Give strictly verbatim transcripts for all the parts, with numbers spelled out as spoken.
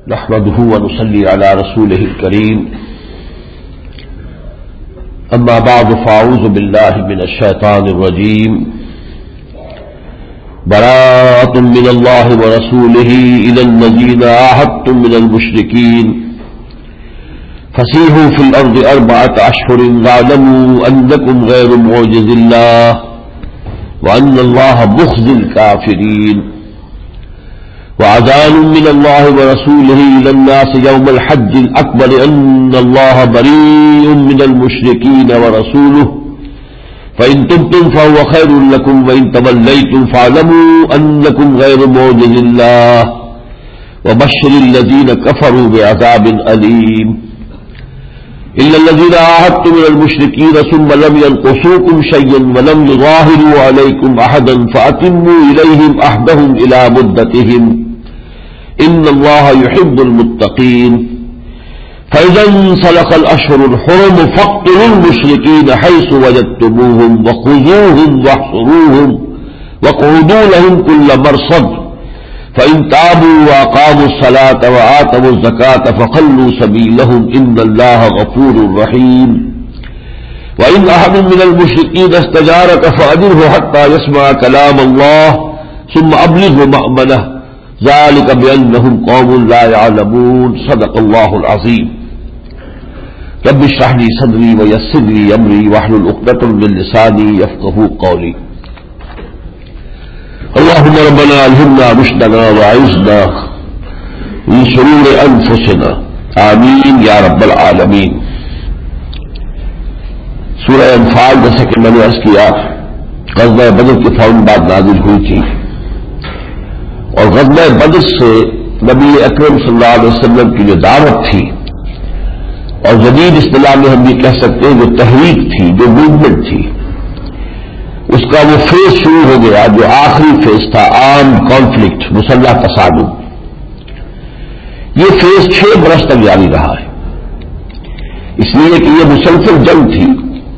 نحمده ونصلي على رسوله الكريم أما بعد فأعوذ بالله من الشيطان الرجيم براءة من الله ورسوله إلى الذين عاهدتم من المشركين فسيحوا في الأرض أربعة أشهر واعلموا أنكم غير معجز الله وأن الله مخزي الكافرين وأذان من الله ورسوله إلى الناس يوم الحج الأكبر أن الله بريء من المشركين ورسوله فإن تبتم فهو خير لكم وإن توليتم فاعلموا أنكم غير معجز الله وبشر الذين كفروا بعذاب أليم إلا الذين عاهدتم من المشركين ثم لم ينقصوكم شيئا ولم يظاهروا عليكم أحدا فأتموا إليهم عهدهم إلى مدتهم إن الله يحب المتقين فإذا انسلخ الأشهر الحرم فاقتلوا المشركين حيث وجدتموهم وخذوهم واحصروهم واقعدوا لهم كل مرصد فإن تابوا وأقاموا الصلاة وآتوا الزكاة فخلوا سبيلهم إن الله غفور رحيم وإن أحد من المشركين استجارك فأجره حتى يسمع كلام الله ثم أبلغه مأمنه ذلك بأنهم قوم لا يعلمون صدق الله العظيم رب اشرح لي صدري ويسر لي أمري واحلل عقدة من لساني يفقهوا قولي اللهم ربنا ألهمنا رشدنا وأعذنا من شرور أنفسنا آمین یا رب العالمین. سورہ انفال جیسا کہ میں نے عرض کیا غزوہ بدر کے فوراً بعد نازل ہوئی تھی اور غزوہ بدر سے نبی اکرم صلی اللہ علیہ وسلم کی جو دعوت تھی اور جدید اصطلاح میں ہم یہ کہہ سکتے ہیں جو تحریک تھی، جو موومنٹ تھی، اس کا وہ فیز شروع ہو گیا جو آخری فیز تھا، عام کانفلکٹ، مسلح تصادم. یہ فیز چھ برس تک جاری رہا ہے، اس لیے کہ یہ مسلسل جنگ تھی.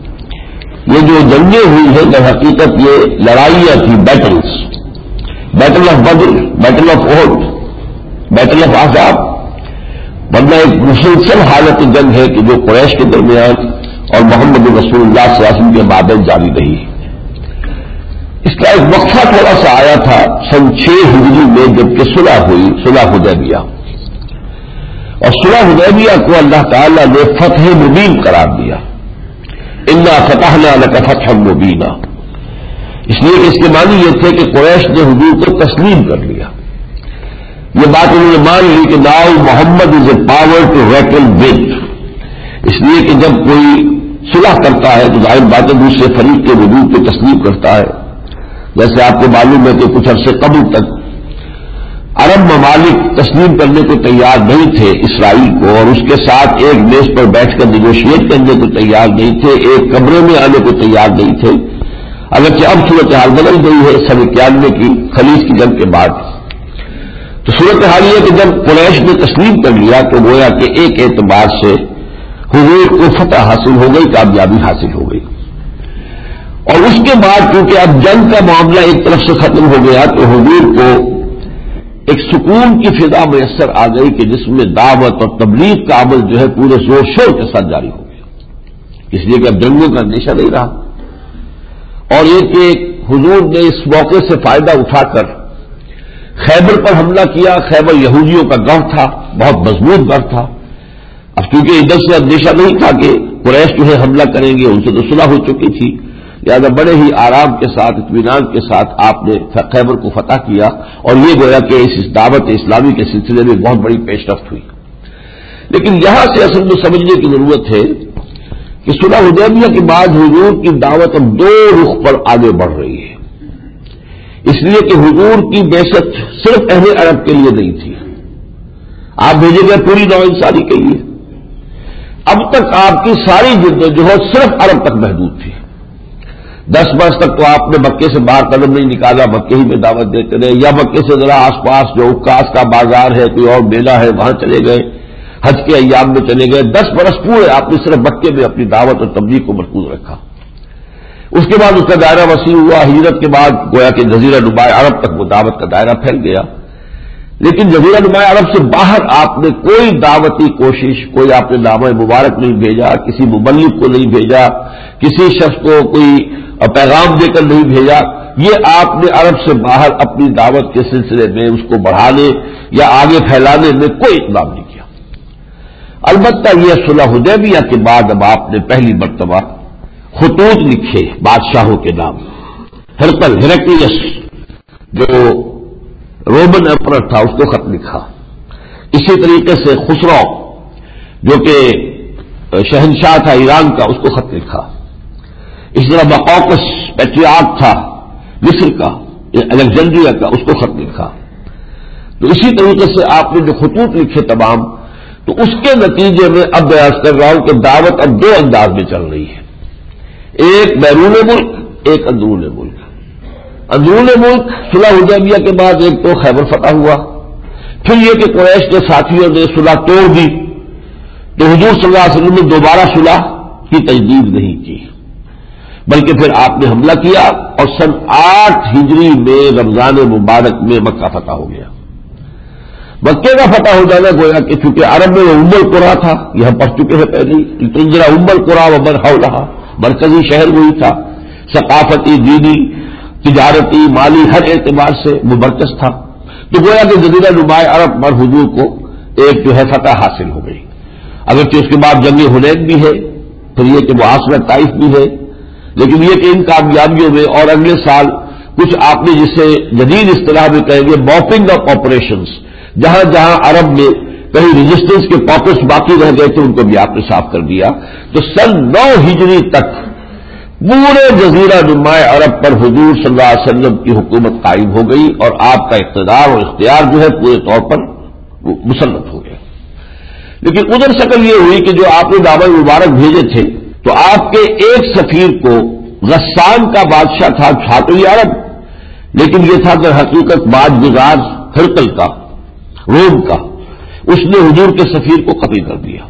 یہ جو جنگیں ہوئی ہیں در حقیقت یہ لڑائیاں تھیں، battles, battle of Badr, battle of Uhud, battle of Ahzab. ورنہ ایک مسلسل حالت جنگ ہے کہ جو قریش کے درمیان اور محمد رسول اللہ صلی اللہ علیہ وسلم کے مابین جاری رہی. اس کا ایک وقفہ تھوڑا سا آیا تھا سن چھ ہجری میں جبکہ صلح ہوئی، صلح حدیبیہ. اور صلح حدیبیہ کو اللہ تعالیٰ نے فتح مبین قرار دیا، انا فتحنا لک فتحا مبینا. اس لیے کہ اس کے معنی یہ تھے کہ قریش نے حضور کو تسلیم کر لیا. یہ بات انہوں نے مان لی کہ now Muhammad is a power to reckon with. اس لیے کہ جب کوئی صلح کرتا ہے تو ظاہر بات ہے دوسرے فریق کے وجود کو تسلیم کرتا ہے. جیسے آپ کو معلوم ہے کہ کچھ عرصے قبل تک عرب ممالک تسلیم کرنے کو تیار نہیں تھے اسرائیل کو، اور اس کے ساتھ ایک میز پر بیٹھ کر نیگوشیٹ کرنے کو تیار نہیں تھے، ایک کمرے میں آنے کو تیار نہیں تھے. اگرچہ اب صورتحال بدل گئی ہے سن اکیانوے کی خلیج کی جنگ کے بعد. تو صورتحال یہ کہ جب قریش نے تسلیم کر لیا تو گویا کہ ایک اعتبار سے حضور کو فتح حاصل ہو گئی، کامیابی حاصل ہو گئی. اور اس کے بعد کیونکہ اب جنگ کا معاملہ ایک طرف سے ختم ہو گیا تو حضور کو ایک سکون کی فضا میسر آ گئی کہ جس میں دعوت اور تبلیغ کا عمل جو ہے پورے زور شور کے ساتھ جاری ہو گیا. اس لیے کہ اب جنگوں کا اندیشہ نہیں رہا. اور یہ کہ حضور نے اس موقع سے فائدہ اٹھا کر خیبر پر حملہ کیا. خیبر یہودیوں کا گڑھ تھا، بہت مضبوط گڑھ تھا. اب کیونکہ ادھر سے اندیشہ نہیں تھا کہ قریش جو ہے حملہ کریں گے، ان سے تو صلح ہو چکی تھی، لہٰذا بڑے ہی آرام کے ساتھ، اطمینان کے ساتھ آپ نے خیبر کو فتح کیا. اور یہ گویا کہ اس دعوت اسلامی کے سلسلے میں بہت بڑی پیش رفت ہوئی. لیکن یہاں سے اصل میں سمجھنے کی ضرورت ہے کہ صلح حدیبیہ کے بعد حضور کی دعوت اب دو رخ پر آگے بڑھ رہی ہے. اس لیے کہ حضور کی بعثت صرف اہل عرب کے لیے نہیں تھی، آپ بھیجے گئے پوری نوع انسانی کے لیے. اب تک آپ کی ساری جدوجہد صرف عرب تک محدود تھی. دس برس تک تو آپ نے مکے سے باہر قدم نہیں نکالا، مکے ہی میں دعوت دیتے رہے، یا مکے سے ذرا آس پاس جو عکاس کا بازار ہے، کوئی اور میلہ ہے، وہاں چلے گئے، حج کے ایام میں چلے گئے. دس برس پورے آپ نے صرف مکے میں اپنی دعوت اور تبلیغ کو مرکوز رکھا. اس کے بعد اس کا دائرہ وسیع ہوا. ہجرت کے بعد گویا کہ جزیرہ نما عرب تک وہ دعوت کا دائرہ پھیل گیا. لیکن جزیرہ نما عرب سے باہر آپ نے کوئی دعوتی کوشش، کوئی آپ نے نامہ مبارک نہیں بھیجا، کسی مبلغ کو نہیں بھیجا، کسی شخص کو کوئی پیغام دے کر نہیں بھیجا. یہ آپ نے عرب سے باہر اپنی دعوت کے سلسلے میں اس کو بڑھانے یا آگے پھیلانے میں کوئی اقدام نہیں کیا. البتہ یہ صلح حدیبیہ کے بعد اب آپ نے پہلی مرتبہ خطوط لکھے بادشاہوں کے نام. ہرقل ہیراکلیس جو رومن ایمپرر تھا اس کو خط لکھا. اسی طریقے سے خسرو جو کہ شہنشاہ تھا ایران کا، اس کو خط لکھا. اس طرح مقوقس پیٹریارک تھا مصر کا، الیگزینڈریا کا، اس کو خط لکھا. تو اسی طریقے سے آپ نے جو خطوط لکھے تمام، تو اس کے نتیجے میں اب بیان کر رہا ہوں کہ دعوت اب دو انداز میں چل رہی ہے، ایک بیرون ملک، ایک اندرون ملک. اندرون ملک صلح حدیبیہ کے بعد ایک تو خیبر فتح ہوا، پھر یہ کہ قریش کے ساتھیوں نے صلح توڑ دی، تو حضور صلی اللہ علیہ وسلم نے دوبارہ صلح کی تجدید نہیں کی، بلکہ پھر آپ نے حملہ کیا اور سن آٹھ ہجری میں رمضان مبارک میں مکہ فتح ہو گیا. مکے کا فتح ہو جانا گویا کہ چونکہ عرب میں وہ ام القریٰ تھا، یہ ہم پڑھ چکے ہیں پہلے ہی، تنزل ام القریٰ ومن حولھا، مرکزی شہر وہی تھا، ثقافتی، دینی، تجارتی، مالی، ہر اعتبار سے وہ مرکز تھا. تو گویا کہ جزیرہ نما عرب پر حضور کو ایک جو ہے فتح حاصل ہو گئی. اگرچہ اس کے بعد جنگ حنین بھی ہے، پھر یہ کہ محاصرہ طائف بھی ہے، لیکن یہ کہ ان کامیابیوں میں اور اگلے سال کچھ آپ نے جسے جدید اصطلاح میں کہیں گے موپنگ اپ آپریشنز، جہاں جہاں عرب میں کہیں ریزسٹنس کے پاکٹس باقی رہ گئے تھے ان کو بھی آپ نے صاف کر دیا. تو سن نو ہجری تک پورے جزیرہ نما عرب پر حضور صلی اللہ علیہ وسلم کی حکومت قائم ہو گئی اور آپ کا اقتدار اور اختیار جو ہے پورے طور پر مسلط ہو گیا. لیکن ادھر شکل یہ ہوئی کہ جو آپ نے نامہ مبارک بھیجے تھے تو آپ کے ایک سفیر کو غسان کا بادشاہ تھا، تھا تو یہ عرب، لیکن یہ تھا کہ حقیقت باج گزار ہرقل کا، روم کا، اس نے حضور کے سفیر کو قتل کر دیا،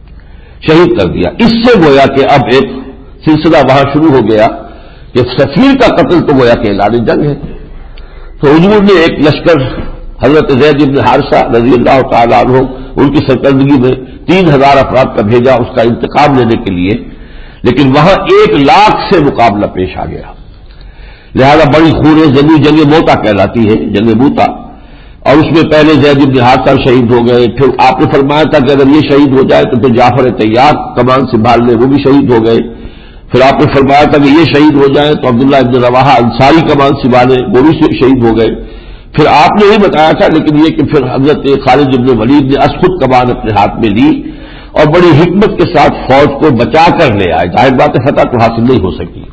شہید کر دیا. اس سے گویا کہ اب ایک سلسلہ وہاں شروع ہو گیا کہ سفیر کا قتل تو گویا کہ اعلان جنگ ہے. تو حضور نے ایک لشکر حضرت زید بن حارثہ رضی اللہ تعالیٰ عنہ ان کی سرکردگی میں تین ہزار افراد کا بھیجا اس کا انتقام لینے کے لیے، لیکن وہاں ایک لاکھ سے مقابلہ پیش آ گیا. لہذا بڑی خونیں جنگی جنگ موتا کہلاتی ہے، جنگ موتا، اور اس میں پہلے زید بن حارثہ شہید ہو گئے. پھر آپ نے فرمایا تھا کہ اگر یہ شہید ہو جائے تو پھر جعفر طیار کمان سنبھال لے، وہ بھی شہید ہو گئے. پھر آپ نے فرمایا تھا کہ یہ شہید ہو جائے تو عبداللہ ابن رواحہ انصاری کمان سنبھالے، وہ بھی شہید ہو گئے. پھر آپ نے ہی بتایا تھا، لیکن یہ کہ پھر حضرت خالد بن ولید نے از خود کمان اپنے ہاتھ میں لی اور بڑی حکمت کے ساتھ فوج کو بچا کر لے آئے. ظاہر بات ہے فتح تو حاصل نہیں ہو سکی،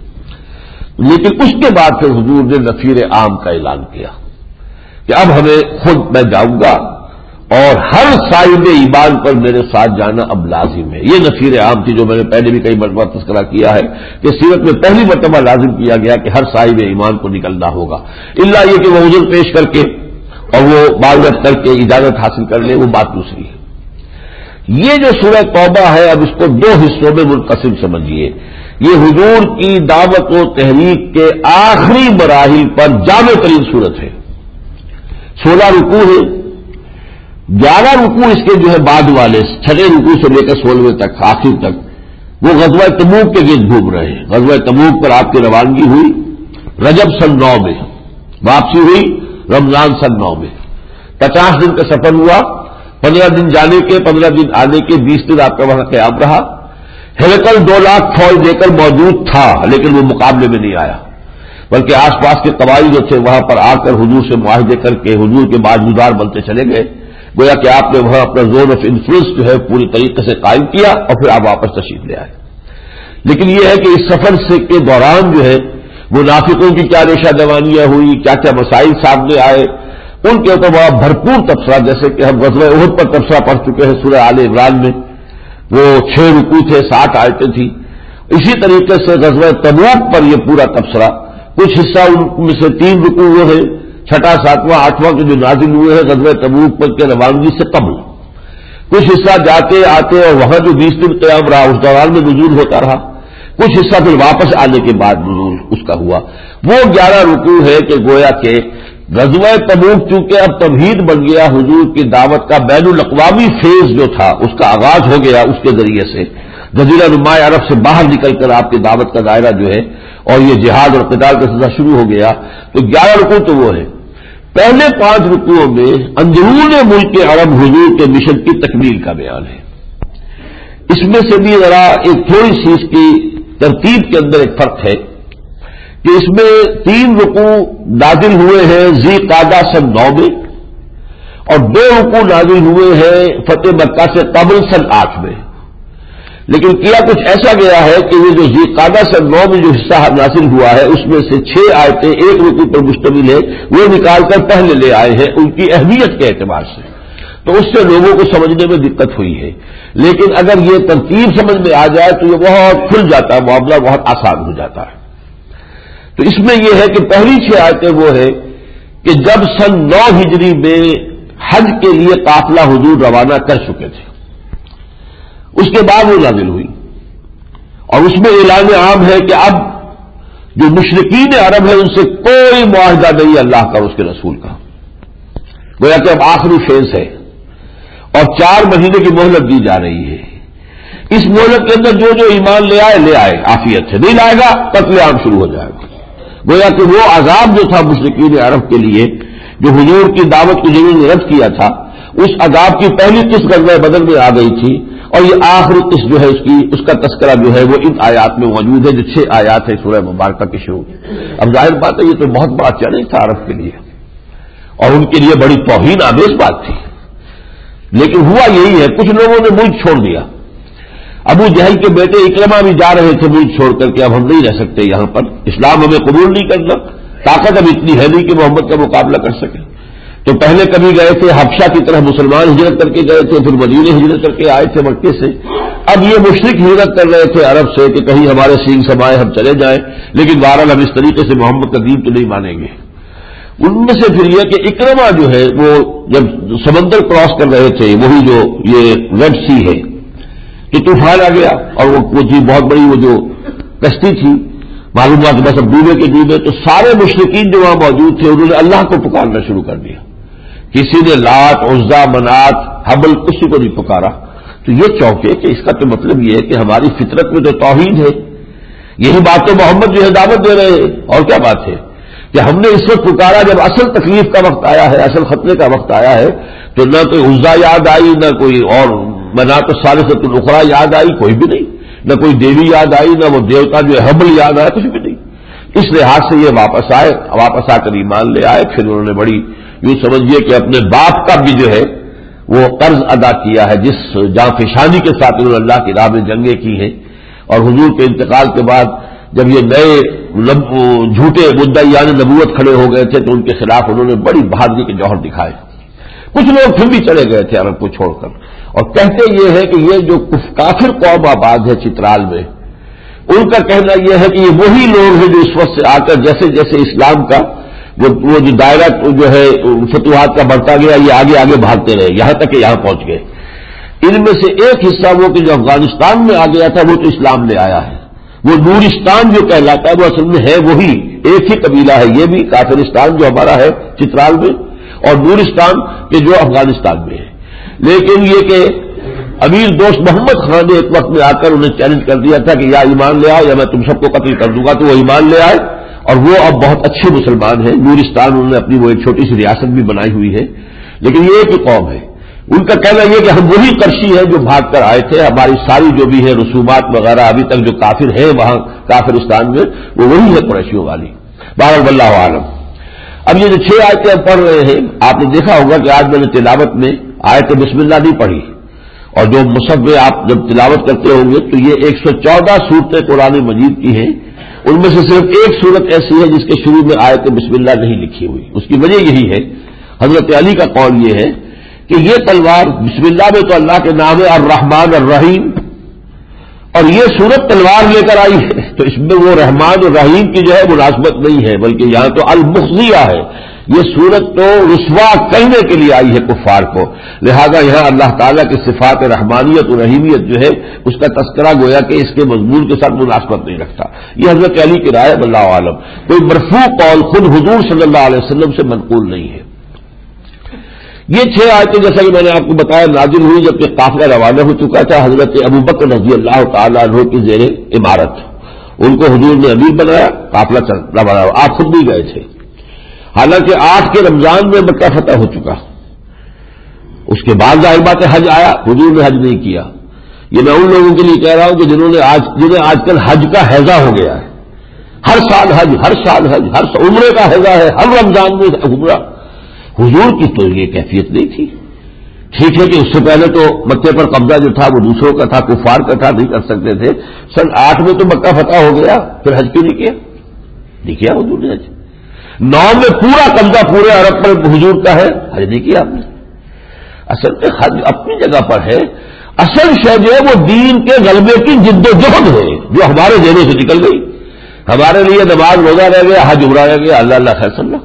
لیکن اس کے بعد پھر حضور نے نفیر عام کا اعلان کیا کہ اب ہمیں خود میں جاؤں گا اور ہر صاحب ایمان پر میرے ساتھ جانا اب لازم ہے. یہ نفیر عام تھی جو میں نے پہلے بھی کئی مرتبہ تذکرہ کیا ہے کہ سیرت میں پہلی مرتبہ لازم کیا گیا کہ ہر صاحب ایمان کو نکلنا ہوگا، الا یہ کہ وہ عذر پیش کر کے اور وہ معذرت کر کے اجازت حاصل کر لے، وہ بات دوسری ہے. یہ جو سورہ توبہ ہے اب اس کو دو حصوں میں منقسم سمجھیے. یہ حضور کی دعوت و تحریک کے آخری مراحل پر جامع ترین صورت ہے. سولہ رکوع ہے، گیارہ رکوع اس کے جو ہے بعد والے چھٹے رکوع سے لے کر سولہویں تک آخر تک وہ غزوہ تبوک کے گرد گھوم رہے ہیں. غزوہ تبوک پر آپ کی روانگی ہوئی رجب سن نو میں، واپسی ہوئی رمضان سن نو میں. پچاس دن کا سفر ہوا، پندرہ دن جانے کے، پندرہ دن آنے کے، بیس دن آپ کا وہاں قیام رہا. ہرقل دو لاکھ فوج دے کر موجود تھا لیکن وہ مقابلے میں نہیں آیا، بلکہ آس پاس کے قبائل جو تھے وہاں پر آ کر حضور سے معاہدے کر کے حضور کے باجودار بنتے چلے گئے. گویا کہ آپ نے وہاں اپنا زون آف انفلوئنس جو ہے پوری طریقے سے قائم کیا اور پھر آپ واپس تشریف لے آئے. لیکن یہ ہے کہ اس سفر سے کے دوران جو ہے منافقوں کی کیا ریشہ دوانیاں ہوئی، کیا کیا مسائل سامنے آئے، ان کے اوپر بڑا بھرپور تبصرہ، جیسے کہ ہم غزوہ احد پر تبصرہ پڑھ چکے ہیں سورہ آل عمران میں، وہ چھ رکوع تھے، ساٹھ آیتیں تھیں. اسی طریقے سے غزوہ تبوک پر یہ پورا تبصرہ، کچھ حصہ ان میں سے تین رکوع وہ ہے، چھٹا ساتواں آٹھواں کے جو نازل ہوئے ہیں غزوہ تبوک پر کے روانگی سے قبل، کچھ حصہ جاتے آتے اور وہاں جو بیس دن قیام رہا اس دوران میں نزول ہوتا رہا، کچھ حصہ پھر واپس آنے کے بعد نزول اس کا ہوا. وہ گیارہ رکوع ہے کہ گویا کہ غزوہ تبوک چونکہ اب توحید بن گیا، حضور کی دعوت کا بین الاقوامی فیز جو تھا اس کا آغاز ہو گیا، اس کے ذریعے سے جزیرہ نما عرب سے باہر نکل کر آپ کی دعوت کا دائرہ جو ہے اور یہ جہاد اور قتال کا سلسلہ شروع ہو گیا، تو گیارہ رکوع تو وہ ہے۔ پہلے پانچ رکوعوں میں اندرون ملک عرب حضور کے مشن کی تکمیل کا بیان ہے۔ اس میں سے بھی ذرا ایک تھوڑی سی اس کی ترتیب کے اندر ایک فرق ہے کہ اس میں تین رکوع نازل ہوئے ہیں ذی قعدہ سن نو میں، اور دو رکوع نازل ہوئے ہیں فتح مکہ سے قبل سن آٹھ میں۔ لیکن کیا کچھ ایسا گیا ہے کہ یہ جو ذی قعدہ سن نو میں جو حصہ نازل ہوا ہے اس میں سے چھ آیتیں ایک رکوع پر مشتمل ہے، وہ نکال کر پہلے لے آئے ہیں ان کی اہمیت کے اعتبار سے، تو اس سے لوگوں کو سمجھنے میں دقت ہوئی ہے۔ لیکن اگر یہ ترتیب سمجھ میں آ جائے تو یہ بہت کھل جاتا ہے، معاملہ بہت آسان ہو جاتا ہے۔ تو اس میں یہ ہے کہ پہلی چھ آیتیں وہ ہے کہ جب سن نو ہجری میں حج کے لیے قافلہ حضور روانہ کر چکے تھے، اس کے بعد وہ نازل ہوئی، اور اس میں اعلان عام ہے کہ اب جو مشرکین عرب ہیں ان سے کوئی معاہدہ نہیں اللہ کا اور اس کے رسول کا، گویا کہ اب آخری فیز ہے اور چار مہینے کی مہلت دی جا رہی ہے۔ اس مہلت کے اندر جو جو ایمان لے آئے لے آئے عافیت سے، نہیں لائے گا قتل عام شروع ہو جائے گا۔ گویا کہ وہ عذاب جو تھا مشرکین عرب کے لیے جو حضور کی دعوت کو جنہوں نے رد کیا تھا، اس عذاب کی پہلی قسط غزوہ بدر میں آ گئی تھی، اور یہ آخری قسط جو ہے اس کی اس کا تذکرہ جو ہے وہ ان آیات میں موجود ہے جو چھ آیات ہے سورہ مبارکہ کی شروع۔ اب ظاہر بات ہے یہ تو بہت بڑا چیلنج تھا عرب کے لیے اور ان کے لیے بڑی توہین آمیز بات تھی، لیکن ہوا یہی ہے کچھ لوگوں نے ملک چھوڑ دیا۔ ابو جہل کے بیٹے اکرمہ بھی جا رہے تھے ملک چھوڑ کر کہ اب ہم نہیں رہ سکتے یہاں پر، اسلام ہمیں قبول نہیں کرنا، طاقت اب اتنی ہے نہیں کہ محمد کا مقابلہ کر سکے۔ تو پہلے کبھی گئے تھے حبشہ کی طرف مسلمان ہجرت کر کے گئے تھے، پھر مدینے ہجرت کر کے آئے تھے مکے سے، اب یہ مشرک ہجرت کر رہے تھے عرب سے کہ کہیں ہمارے سینگ سمائے ہم چلے جائیں، لیکن بہرحال ہم اس طریقے سے محمد کا دین تو نہیں مانیں گے۔ ان میں سے پھر یہ کہ اکرمہ جو ہے وہ جب سمندر کراس کر رہے تھے، وہی جو یہ ریڈ سی ہے، کہ طوفان آ گیا اور وہ تھی بہت بڑی وہ جو کشتی تھی، معلوم ہوا کہ بس اب ڈوبے کے ڈوبے، تو سارے مشرکین جو وہاں موجود تھے انہوں نے اللہ کو پکارنا شروع کر دیا، کسی نے لات عزا منات حبل کسی کو نہیں پکارا۔ تو یہ چونکے کہ اس کا تو مطلب یہ ہے کہ ہماری فطرت میں تو توحید ہے، یہی بات تو محمد جو ہے دعوت دے رہے ہیں، اور کیا بات ہے کہ ہم نے اس وقت پکارا جب اصل تکلیف کا وقت آیا ہے، اصل خطرے کا وقت آیا ہے، تو نہ کوئی عزا یاد آئی، نہ کوئی اور منات الثالثۃ الاخری یاد آئی، کوئی بھی نہیں، نہ کوئی دیوی یاد آئی، نہ وہ دیوتا جو ہے حبل یاد آیا، کچھ بھی نہیں۔ اس لحاظ سے یہ واپس آئے، واپس آ کر ایمان لے آئے، پھر انہوں نے بڑی یوں سمجھیے کہ اپنے باپ کا بھی جو ہے وہ قرض ادا کیا ہے، جس جاں فشانی کے ساتھ انہوں نے اللہ کی راہ میں جنگیں کی ہیں، اور حضور کے انتقال کے بعد جب یہ نئے جھوٹے مدعیان نبوت کھڑے ہو گئے تھے تو ان کے خلاف انہوں نے بڑی بہادری کے جوہر دکھائے۔ کچھ لوگ پھر بھی چلے گئے تھے عرب کو چھوڑ کر، اور کہتے یہ ہے کہ یہ جو کافر قوم آباد ہے چترال میں، ان کا کہنا یہ ہے کہ یہ وہی لوگ ہیں جو اس وقت سے آ کر جیسے جیسے اسلام کا وہ جو دائرہ جو ہے فتوحات کا بڑھتا گیا، یہ آگے آگے بھاگتے رہے یہاں تک کہ یہاں پہنچ گئے۔ ان میں سے ایک حصہ وہ کہ جو افغانستان میں آ گیا تھا وہ تو اسلام لے آیا ہے، وہ نورستان جو کہلاتا ہے وہ اصل میں ہے وہی ایک ہی قبیلہ ہے، یہ بھی کافرستان جو ہمارا ہے چترال میں، اور نورستان کہ جو افغانستان میں ہے۔ لیکن یہ کہ امیر دوست محمد خان نے ایک وقت میں آ کر انہیں چیلنج کر دیا تھا کہ یا ایمان لے آؤ یا میں تم سب کو قتل کر دوں گا، تو وہ ایمان لے آئے اور وہ اب بہت اچھے مسلمان ہیں۔ نورستان انہوں نے اپنی وہ ایک چھوٹی سی ریاست بھی بنائی ہوئی ہے، لیکن یہ ایک ہی قوم ہے۔ ان کا کہنا یہ کہ ہم وہی قرشی ہیں جو بھاگ کر آئے تھے، ہماری ساری جو بھی ہے رسومات وغیرہ ابھی تک جو کافر ہیں وہاں کافرستان میں وہ وہی ہے قریشیوں والی۔ بہرحال واللہ عالم۔ اب یہ جو چھ آیتیں ہم پڑھ رہے ہیں، آپ نے دیکھا ہوگا کہ آج میں نے تلاوت میں آیت بسم اللہ نہیں پڑھی، اور جو مصحف میں آپ جب تلاوت کرتے ہوں گے تو یہ ایک سو چودہ صورتیں قرآن مجید کی ہیں، ان میں سے صرف ایک صورت ایسی ہے جس کے شروع میں آیت بسم اللہ نہیں لکھی ہوئی۔ اس کی وجہ یہی ہے، حضرت علی کا قول یہ ہے کہ یہ تلوار بسم اللہ میں تو اللہ کے نام ہے الرحمن الرحیم، اور یہ صورت تلوار لے کر آئی ہے، تو اس میں وہ رحمان اور رحیم کی جو ہے مناسبت نہیں ہے، بلکہ یہاں تو المخزیہ ہے، یہ صورت تو رسوا کرنے کے لیے آئی ہے کفار کو، لہذا یہاں اللہ تعالیٰ کی صفات رحمانیت و رحیمیت جو ہے اس کا تذکرہ گویا کہ اس کے مضمون کے ساتھ مناسبت نہیں رکھتا۔ یہ حضرت علی کی رائے واللہ عالم، کوئی مرفوع قول خود حضور صلی اللہ علیہ وسلم سے منقول نہیں ہے۔ یہ چھ آیتیں جیسا کہ میں نے آپ کو بتایا نازل ہوئی جبکہ قافلہ روانہ ہو چکا تھا حضرت ابوبکر رضی اللہ تعالیٰ عنہ کی زیر عمارت، ان کو حضور نے امیر بنایا، قافلہ روانہ، آپ خود بھی گئے تھے۔ حالانکہ آٹھ کے رمضان میں مکہ فتح ہو چکا، اس کے بعد ظاہر بات حج آیا، حضور نے حج نہیں کیا۔ یہ میں ان لوگوں کے لیے کہہ رہا ہوں کہ جنہوں نے آج جنہیں آج کل حج کا ہیضہ ہو گیا ہے، ہر سال حج، ہر سال حج، ہر عمرے کا ہیضہ ہے، ہر رمضان میں عمرہ۔ حضور کی تو یہ کیفیت نہیں تھی۔ ٹھیک ہے کہ اس سے پہلے تو مکے پر قبضہ جو تھا وہ دوسروں کا تھا، کفار کا تھا، نہیں کر سکتے تھے۔ سن آٹھ میں تو مکہ فتح ہو گیا، پھر حج کیوں نہیں کیا؟ نہیں کیا حضور نے حج۔ نو میں پورا قبضہ پورے عرب پر حضور کا ہے، حج نہیں کیا آپ نے۔ اصل میں حج اپنی جگہ پر ہے، اصل شے جو ہے وہ دین کے غلبے کی جد و جہد ہے جو ہمارے ذہنوں سے نکل گئی۔ ہمارے لیے نماز روزہ رہ گیا، حج عمرہ رہ گیا، اللہ اللہ خیر صلی اللہ۔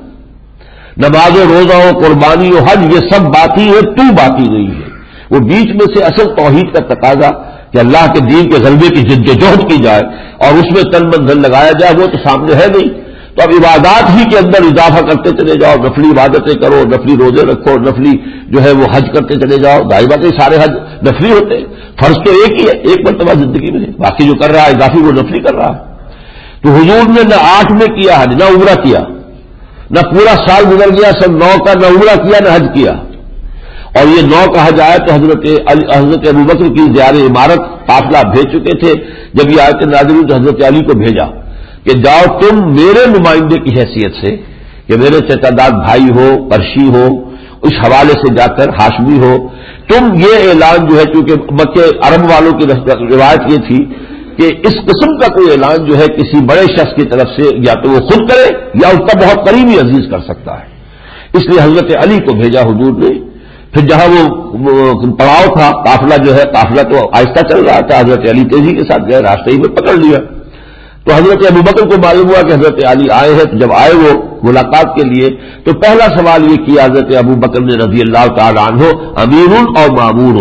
نماز و روزہ ہو، قربانی ہو، حج، یہ سب باقی ہے، تو باقی نہیں ہے۔ وہ بیچ میں سے اصل توحید کا تقاضا کہ اللہ کے دین کے غلبے کی جد و جہد کی جائے اور اس میں تن من دھن لگایا جائے، وہ تو سامنے ہے نہیں۔ تو اب عبادات ہی کے اندر اضافہ کرتے چلے جاؤ، نفلی عبادتیں کرو، نفلی روزے رکھو، نفلی جو ہے وہ حج کرتے چلے جاؤ۔ ظاہر بات ہے سارے حج نفلی ہوتے ہیں، فرض تو ایک ہی ہے، ایک مرتبہ زندگی میں، باقی جو کر رہا ہے اضافی وہ نفلی کر رہا ہے۔ تو حضور نے نہ آٹھ میں کیا حج، نہ عمرہ کیا، نہ پورا سال گزر گیا سن نو کا، نہ عمرہ کیا نہ حج کیا۔ اور یہ نو کا حج آیا تو حضرت حضرت ابوبکر کی زیارت عمارت قافلہ بھیج چکے تھے۔ جب یہ آیت نازل ہوئی تو حضرت علی کو بھیجا کہ جاؤ تم میرے نمائندے کی حیثیت سے، کہ میرے چچا داد بھائی ہو، قرشی ہو، اس حوالے سے جا کر ہاشمی ہو، تم یہ اعلان جو ہے، چونکہ مکے عرب والوں کی روایت یہ تھی کہ اس قسم کا کوئی اعلان جو ہے کسی بڑے شخص کی طرف سے یا تو وہ خود کرے یا اس کا بہت قریبی عزیز کر سکتا ہے۔ اس لیے حضرت علی کو بھیجا حضور نے۔ پھر جہاں وہ پڑاؤ تھا، قافلہ جو ہے، قافلہ تو آہستہ چل رہا تھا، حضرت علی تیزی کے ساتھ گئے، راستے ہی میں پکڑ لیا۔ تو حضرت ابوبکر کو معلوم ہوا کہ حضرت علی آئے ہیں، تو جب آئے وہ ملاقات کے لیے تو پہلا سوال یہ کیا حضرت ابوبکر نے رضی اللہ تعالی عنہ، امیر اور مامور،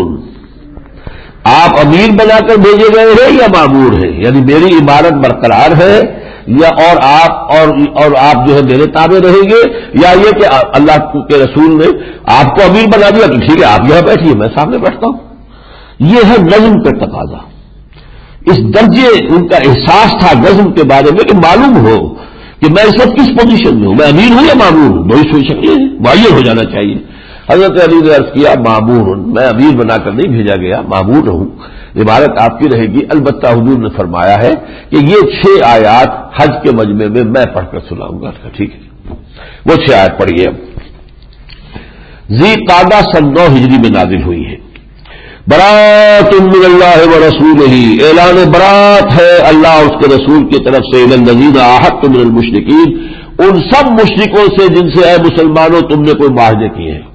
آپ امیر بنا کر بھیجے گئے ہیں یا مامور ہیں؟ یعنی میری عمارت برقرار ہے یا اور آپ اور اور آپ جو ہے میرے تابع رہیں گے، یا یہ کہ اللہ کے رسول نے آپ کو امیر بنا دیا تو ٹھیک ہے آپ یہاں بیٹھیے میں سامنے بیٹھتا ہوں۔ یہ ہے نظم کا تقاضا۔ اس درجے ان کا احساس تھا نظم کے بارے میں کہ معلوم ہو کہ میں اس وقت کس پوزیشن میں ہوں، میں امیر ہوں یا مامور ہوں، بڑی سوچ شکلی ہے، معین ہو جانا چاہیے۔ حضرت علی نے عرض کیا مامور ہوں، میں امیر بنا کر نہیں بھیجا گیا، مامور ہوں، عمارت آپ کی رہے گی۔ البتہ حضور نے فرمایا ہے کہ یہ چھ آیات حج کے مجمع میں میں پڑھ کر سناؤں گا، ٹھیک ہے؟ وہ چھ آیات پڑھیے۔ ذی قعدہ سن نو ہجری میں نازل ہوئی ہے۔ برات من اللہ ورسولہ، اعلان برات ہے اللہ اور اس کے رسول کی طرف سے، الی الذین عاہدتم من المشرکین، ان سب مشرکوں سے جن سے اے مسلمانوں تم نے کوئی معاہدے کیے ہیں۔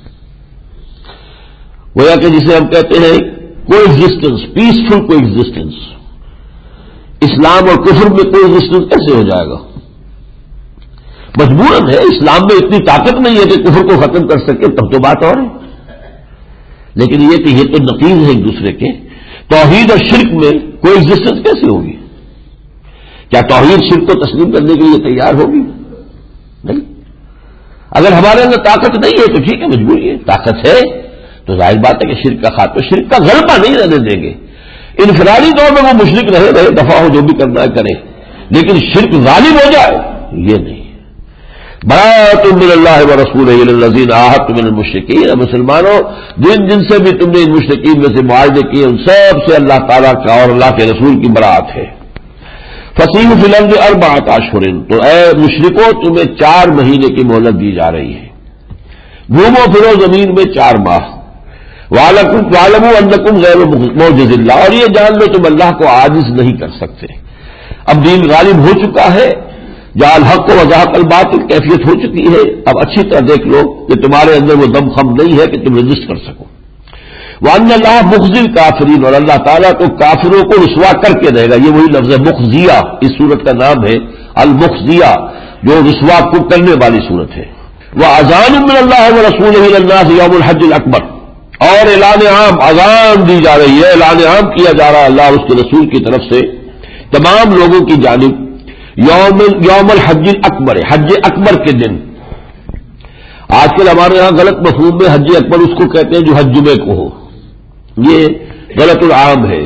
گویا کہ جسے ہم کہتے ہیں coexistence, peaceful coexistence. اسلام اور کفر میں کو ایگزسٹنس کیسے ہو جائے گا؟ مجبوراً ہے، اسلام میں اتنی طاقت نہیں ہے کہ کفر کو ختم کر سکے، تب تو بات اور ہے۔ لیکن یہ کہ یہ تو نقیض ہے ایک دوسرے کے، توحید اور شرک میں کوئی ایگزسٹنس کیسے ہوگی؟ کیا توحید شرک کو تسلیم کرنے کے لیے تیار ہوگی؟ نہیں۔ اگر ہمارے اندر طاقت نہیں ہے تو ٹھیک ہے، مجبوری ہے۔ طاقت ہے تو ظاہر بات ہے کہ شرک کا خاتمہ، شرک کا غلبہ نہیں رہنے دیں گے۔ انفرادی طور پر وہ مشرک رہے رہے دفاع ہو، جو بھی کرنا ہے کرے، لیکن شرک غالب ہو جائے یہ نہیں۔ برات من اللہ ورسولہ الی الذین عاہدتم من المشرکین، مسلمانوں جن جن سے بھی تم نے ان مشرکین میں سے معاہدے کیے ان سب سے اللہ تعالیٰ کا اور اللہ کے رسول کی برات ہے۔ فسیحوا فی الارض اربعۃ اشہر، تو اے مشرکو تمہیں چار مہینے کی مہلت دی جا رہی ہے، گھومو پھرو زمین میں چار ماہ۔ وَاعْلَمُوا أَنَّكُمْ غَيْرُ مُعْجِزِ اللَّهِ، اور یہ جان لو تم اللہ کو عاجز نہیں کر سکتے۔ اب دین غالب ہو چکا ہے، جعل الحق وزهق الباطل کیفیت ہو چکی ہے۔ اب اچھی طرح دیکھ لو کہ تمہارے اندر وہ دم خم نہیں ہے کہ تم رجسٹ کر سکو۔ وَأَنَّ اللَّهَ مُخْزِي الْكَافِرِينَ، اور اللہ تعالیٰ تو کافروں کو رسوا کر کے رہے گا۔ یہ وہی لفظ ہے مخزیہ، اس سورت کا نام ہے المخزیہ، جو رسوا کو کرنے والی سورت ہے۔ وَأَذَانٌ مِّنَ اللَّهِ وَرَسُولِهِ إِلَى النَّاسِ يَوْمُ الْحَجِّ الْأَكْبَرِ، اور اعلان عام، اذان دی جا رہی ہے، اعلان عام کیا جا رہا ہے اللہ اور اس کے رسول کی طرف سے تمام لوگوں کی جانب یوم یوم الحج الاکبر، حج اکبر کے دن۔ آج کل ہمارے یہاں غلط مفہوم میں حج اکبر اس کو کہتے ہیں جو حج جمعے کو ہو، یہ غلط العام ہے۔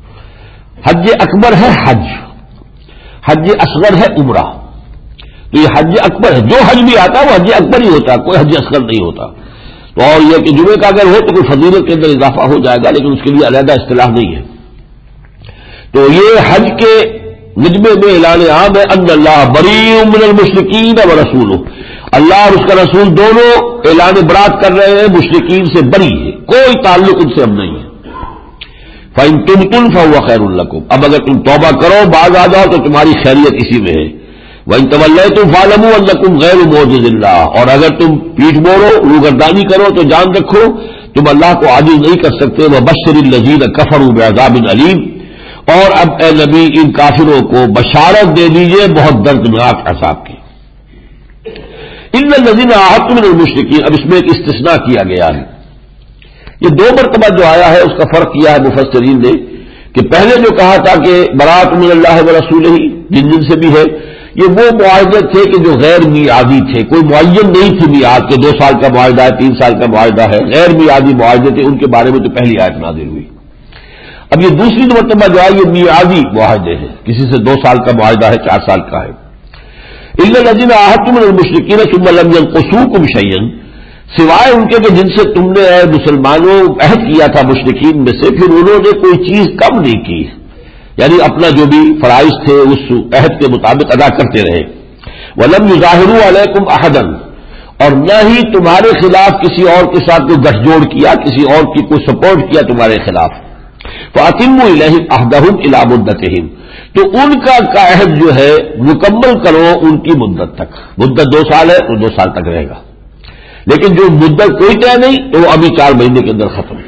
حج اکبر ہے حج، حج اصغر ہے عمرہ، تو یہ حج اکبر ہے، جو حج بھی آتا ہے وہ حج اکبر ہی ہوتا ہے، کوئی حج اصغر نہیں ہوتا۔ تو اور یہ کہ جمعے کا اگر ہو تو کوئی فضیلت کے اندر اضافہ ہو جائے گا، لیکن اس کے لیے علیحدہ اصطلاح نہیں ہے۔ تو یہ حج کے نجمے میں اعلان عام ہے ان اللہ بریء من المشرکین ورسولہ، اللہ اور اس کا رسول دونوں اعلان برات کر رہے ہیں، مشرکین سے بری ہے، کوئی تعلق ان سے اب نہیں ہے۔ فَإِن تُبْتُمْ فَهُوَ خَيْرٌ لَكُمْ، اب اگر تم توبہ کرو، باز آ جاؤ، تو تمہاری خیریت اسی میں ہے۔ وَإِن تَوَلَّيْتُمْ فَاعْلَمُوا أَنَّكُمْ غَيْرُ مُعْجِزِ اللَّهِ، اور اگر تم پیٹھ موڑو، روگردانی کرو، تو جان رکھو تم اللہ کو عاجز نہیں کر سکتے۔ وَبَشِّرِ الَّذِينَ كَفَرُوا بِعَذَابٍ أَلِيمٍ، اور اب اے نبی ان کافروں کو بشارت دے دیجئے بہت دردناک عذاب کی۔ ان الذین عاہدتم من المشرکین، اب اس میں ایک استثناء کیا گیا ہے، یہ دو مرتبہ جو آیا ہے اس کا فرق کیا ہے مفسرین نے، کہ پہلے جو کہا تھا کہ برات من اللہ ورسولہ جن جن سے بھی ہے، یہ وہ معاہدے تھے کہ جو غیر میعادی تھے، کوئی معین نہیں تھی میعاد کے، دو سال کا معاہدہ ہے، تین سال کا معاہدہ ہے، غیر میعادی معاہدے تھے، ان کے بارے میں تو پہلی آیت نازل ہوئی۔ اب یہ دوسری مرتبہ جو ہے یہ میعادی معاہدے ہیں، کسی سے دو سال کا معاہدہ ہے، چار سال کا ہے۔ الا الذین عاہدتم من المشرکین ثم لم ينقصوکم شیئا، سوائے ان کے کہ جن سے تم نے اے مسلمانوں عہد کیا تھا مشرکین میں سے، پھر انہوں نے کوئی چیز کم نہیں کی، یعنی اپنا جو بھی فرائض تھے اس عہد کے مطابق ادا کرتے رہے۔ ولم یظاہروا علیکم احدا، اور نہ ہی تمہارے خلاف کسی اور کے ساتھ کوئی گٹھ جوڑ کیا، کسی اور کی کوئی سپورٹ کیا تمہارے خلاف۔ فَأَتِمُّوا إِلَيْهِمْ عَهْدَهُمْ إِلَىٰ مُدَّتِهِمْ، تو ان کا کا عہد جو ہے مکمل کرو ان کی مدت تک، مدت دو سال ہے تو دو سال تک رہے گا، لیکن جو مدت کوئی طے نہیں تو وہ ابھی چار مہینے کے اندر ختم۔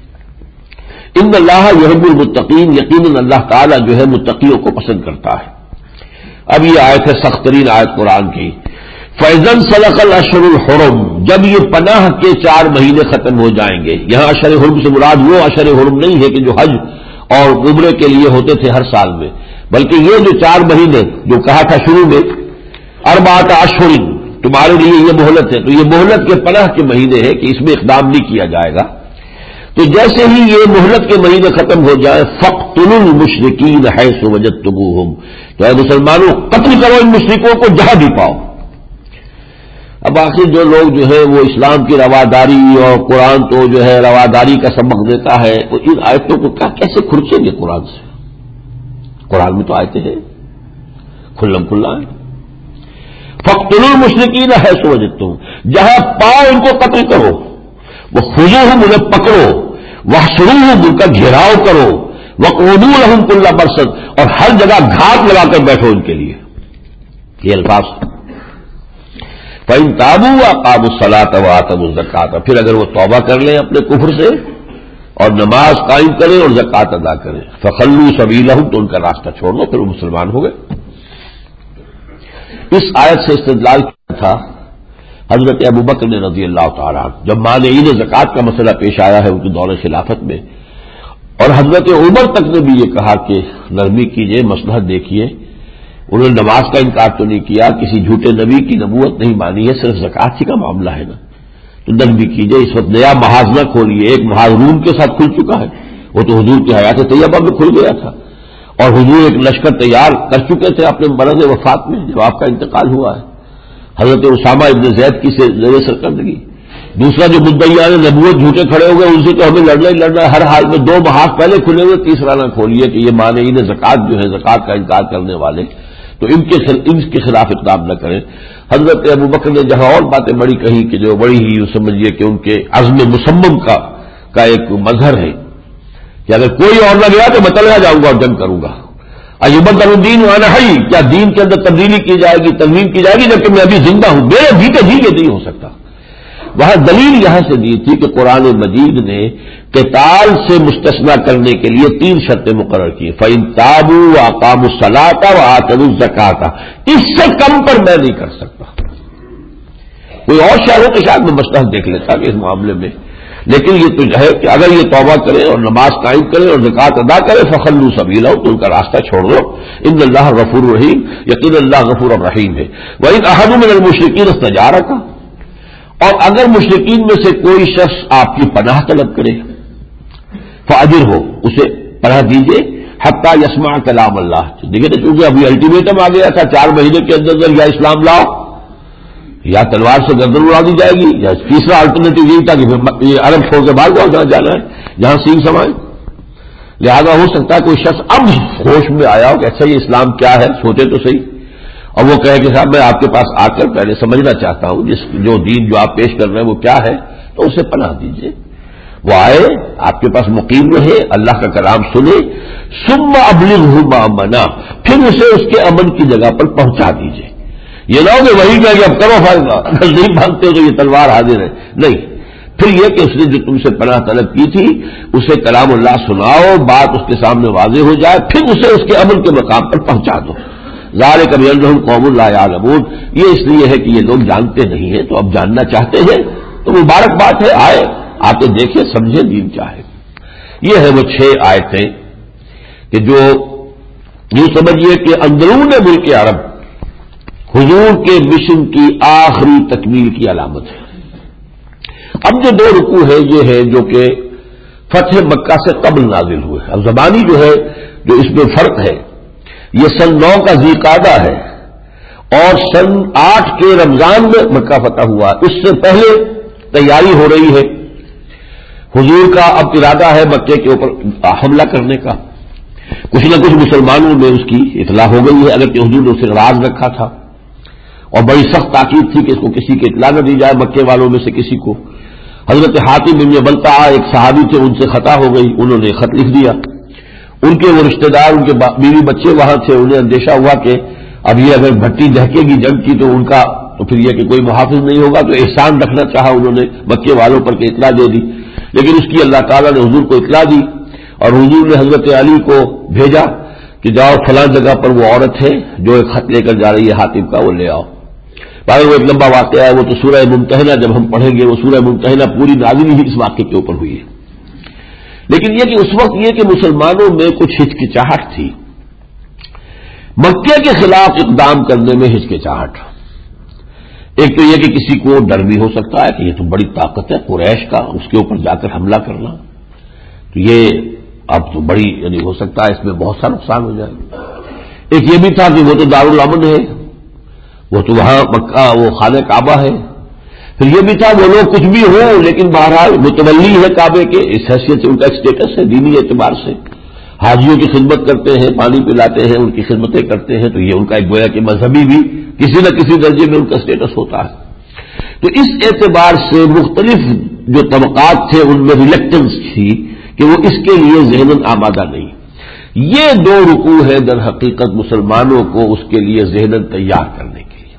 ان اللہ یحب المتقین، یقیناً اللہ تعالیٰ جو ہے متقیوں کو پسند کرتا ہے۔ اب یہ آیت ہے سخت ترین آیت قرآن کی۔ فَإِذَا انسَلَخَ الْأَشْهُرُ الْحُرُمُ، جب یہ پناہ کے چار مہینے ختم ہو جائیں گے، یہاں اشہر حرم سے مراد وہ اشہر حرم نہیں ہے کہ جو حج اور عمرے کے لیے ہوتے تھے ہر سال میں، بلکہ یہ جو چار مہینے جو کہا تھا شروع میں اربعۃ اشہر تمہارے لیے یہ مہلت ہے، تو یہ مہلت کے پناہ کے مہینے ہیں کہ اس میں اقدام نہیں کیا جائے گا۔ تو جیسے ہی یہ مہلت کے مہینے ختم ہو جائے، فَاقْتُلُوا الْمُشْرِكِينَ حَيْثُ وَجَدتُّمُوهُمْ، تو اے مسلمانوں قتل کرو ان مشرکوں کو جہاں بھی پاؤ۔ اب آخر جو لوگ جو ہے وہ اسلام کی رواداری اور قرآن تو جو ہے رواداری کا سبق دیتا ہے، وہ ان آیتوں کو کیا کیسے کھرچیں گے قرآن سے؟ قرآن میں تو آیتیں ہیں کھلم کھلا ہے۔ فَاقْتُلُوا الْمُشْرِكِينَ حَيْثُ وَجَدتُّمُوهُمْ، جہاں پاؤ ان کو قتل کرو، وَخُذُوهُمْ، انہیں پکڑو، وَاحْصُرُوهُمْ، ان کا گھیراؤ کرو، وَاقْعُدُوا لَهُمْ كُلَّ مَرْصَدٍ، اور ہر جگہ گھات لگا کر بیٹھو ان کے لیے۔ یہ الفاظ فَإِن تَابُوا وَأَقَامُوا الصَّلَاةَ وَآتَوُا الزَّكَاةَ، پھر اگر وہ توبہ کر لیں اپنے کفر سے اور نماز قائم کریں اور زکوٰۃ ادا کریں، فَخَلُّوا سَبِيلَهُمْ، تو ان کا راستہ چھوڑ دو، پھر وہ مسلمان ہو گئے۔ اس آیت سے استدلال کیا تھا حضرت ابوبکر نے رضی اللہ تعالیٰ عنہ، جب مانعین زکوٰۃ کا مسئلہ پیش آیا ہے ان کے دور خلافت میں، اور حضرت عمر تک نے بھی یہ کہا کہ نرمی کیجئے، مصلحت دیکھیے، انہوں نے نماز کا انکار تو نہیں کیا، کسی جھوٹے نبی کی نبوت نہیں مانی ہے، صرف زکوٰۃ ہی کا معاملہ ہے نا، تو نرمی کیجئے، اس وقت نیا محاذ نہ کھولیے۔ ایک محاذ روم کے ساتھ کھل چکا ہے، وہ تو حضور کی حیات طیبہ میں کھل گیا تھا، اور حضور ایک لشکر تیار کر چکے تھے اپنے مرض وفات میں جب آپ کا انتقال ہوا ہے، حضرت اسامہ ابن زید کی زیر سرکردگی۔ دوسرا جو مدعیان نبوت جھوٹے کھڑے ہو گئے، ان سے تو ہمیں لڑنا ہی لڑنا ہے، ہر حال میں دو محاذ پہلے کھلے ہوئے، تیسرا نہ کھولیے کہ یہ مانعین زکوٰۃ جو ہے، زکوٰۃ کا انکار کرنے والے، تو ان کے ان کے خلاف اقدام نہ کریں۔ حضرت ابوبکر نے جہاں اور باتیں بڑی کہیں کہ جو بڑی ہی سمجھیے کہ ان کے عزم مصمم کا کا ایک مظہر ہے کہ اگر کوئی اور نہ گیا تو میں چلا جاؤں گا اور جنگ کروں گا۔ ایبدل الدین وانا حی، کیا دین کے اندر تبدیلی کی جائے گی، ترمیم کی جائے گی جبکہ میں ابھی زندہ ہوں؟ میرے جیتے جی یہ نہیں ہو سکتا۔ وہاں دلیل یہاں سے دی تھی کہ قرآن مجید نے قتال سے مستثنی کرنے کے لیے تین شرطیں مقرر کی، فَإِن تَابُوا وَأَقَامُوا الصَّلَاةَ وَآتَوُا الزَّكَاةَ، اس سے کم پر میں نہیں کر سکتا۔ کوئی اور شہر ہو تو شاید میں مصلحت دیکھ لیتا کہ اس معاملے میں، لیکن یہ تو ہے کہ اگر یہ توبہ کرے اور نماز قائم کرے اور زکوٰۃ ادا کرے فخلوا سبیلہ، تو ان کا راستہ چھوڑ دو، ان اللہ غفور رحیم، یقین اللہ غفور الرحیم ہے۔ وَإِنْ أَحَدٌ مِّنَ الْمُشْرِكِينَ اسْتَجَارَكَ، اور اگر مشرکین میں سے کوئی شخص آپ کی پناہ طلب کرے فَأَجِرْهُ، اسے پناہ دیجیے، حتیٰ یسمع کلام اللہ، دیکھیے تو چونکہ ابھی الٹیمیٹم آ گیا تھا چار مہینے کے اندر اندر یا اسلام لاؤ یا تلوار سے گردن اڑا دی جائے گی، یا تیسرا الٹرنیٹو یہی تھا کہ پھر یہ عرب چھوڑ کے بھاگ جاؤ جہاں جانا ہے، جہاں سینگ سمائے۔ لہذا ہو سکتا ہے کوئی شخص اب ہوش میں آیا ہو کہ اچھا یہ اسلام کیا ہے، سوچے تو صحیح، اور وہ کہے کہ صاحب میں آپ کے پاس آ کر پہلے سمجھنا چاہتا ہوں جس جو دین جو آپ پیش کر رہے ہیں وہ کیا ہے، تو اسے پناہ دیجیے، وہ آئے آپ کے پاس مقیم رہے، اللہ کا کلام سنے، ثم ابلغہ مأمنا، پھر اسے اس کے امن کی جگہ پر پہنچا دیجیے۔ یہ نہ ہو کہ وہی کہہ کہ اب کرو فائدہ، اگر نہیں مانتے ہو تو یہ تلوار حاضر ہے، نہیں، پھر یہ کہ اس نے جو تم سے پناہ طلب کی تھی اسے کلام اللہ سناؤ، بات اس کے سامنے واضح ہو جائے، پھر اسے اس کے امن کے مقام پر پہنچا دو۔ ذالک بأنہم قوم لا یعلمون، یہ اس لیے ہے کہ یہ لوگ جانتے نہیں ہیں، تو اب جاننا چاہتے ہیں تو مبارک بات ہے، آئے آ کے دیکھیں سمجھے دین کیا ہے۔ یہ ہے وہ چھ آیتیں کہ جو یوں سمجھیے کہ اندرون ملک عرب حضور کے مشن کی آخری تکمیل کی علامت ہے۔ اب جو دو رکوع ہے یہ ہے جو کہ فتح مکہ سے قبل نازل ہوئے، اب زبانی جو ہے جو اس میں فرق ہے، یہ سن نو کا ذی قعدہ ہے اور سن آٹھ کے رمضان میں مکہ فتح ہوا، اس سے پہلے تیاری ہو رہی ہے، حضور کا اب ارادہ ہے مکے کے اوپر حملہ کرنے کا، کچھ نہ کچھ مسلمانوں میں اس کی اطلاع ہو گئی ہے، اگرچہ حضور نے اسے راز رکھا تھا اور بڑی سخت تاکید تھی کہ اس کو کسی کی اطلاع نہ دی جائے، مکے والوں میں سے کسی کو۔ حضرت حاتم بن بلتعہ ایک صحابی تھے، ان سے خطا ہو گئی، انہوں نے خط لکھ دیا، ان کے وہ رشتہ دار، ان کے بیوی بچے وہاں تھے، انہیں اندیشہ ہوا کہ اب یہ اگر بھٹی دہکے گی جنگ کی تو ان کا تو پھر یہ کہ کوئی محافظ نہیں ہوگا، تو احسان رکھنا چاہا انہوں نے مکے والوں پر کہ اطلاع دے دی، لیکن اس کی اللہ تعالیٰ نے حضور کو اطلاع دی اور حضور نے حضرت علی کو بھیجا کہ جاؤ فلاں جگہ پر وہ عورت ہے جو ایک خط لے کر جا رہی ہے حاتم کا، وہ لے آؤ۔ باقی وہ ایک لمبا واقعہ ہے، وہ تو سورہ ممتحنہ جب ہم پڑھیں گے، وہ سورہ ممتحنہ پوری نازل ہی اس واقعے کے اوپر ہوئی ہے، لیکن یہ کہ اس وقت یہ کہ مسلمانوں میں کچھ ہچکچاہٹ تھی، مکے کے خلاف اقدام کرنے میں ہچکچاہٹ۔ ایک تو یہ کہ کسی کو ڈر بھی ہو سکتا ہے کہ یہ تو بڑی طاقت ہے قریش کا، اس کے اوپر جا کر حملہ کرنا، تو یہ اب تو بڑی یعنی ہو سکتا ہے اس میں بہت سا نقصان ہو جائے۔ ایک یہ بھی تھا کہ وہ تو دارالامن ہے، وہ تو وہاں مکہ وہ خانہ کعبہ ہے، پھر یہ بھی تھا وہ لوگ کچھ بھی ہوں لیکن بہرحال متولی ہے کعبے کے، اس حیثیت سے ان کا اسٹیٹس ہے دینی اعتبار سے، حاجیوں کی خدمت کرتے ہیں، پانی پلاتے ہیں، ان کی خدمتیں کرتے ہیں، تو یہ ان کا ایک گویا کہ مذہبی بھی کسی نہ کسی درجے میں ان کا اسٹیٹس ہوتا ہے۔ تو اس اعتبار سے مختلف جو طبقات تھے ان میں ریلیکٹنس تھی کہ وہ اس کے لیے ذہناً آمادہ نہیں۔ یہ دو رکوع ہے در حقیقت مسلمانوں کو اس کے لیے ذہناً تیار کرنے کے لیے۔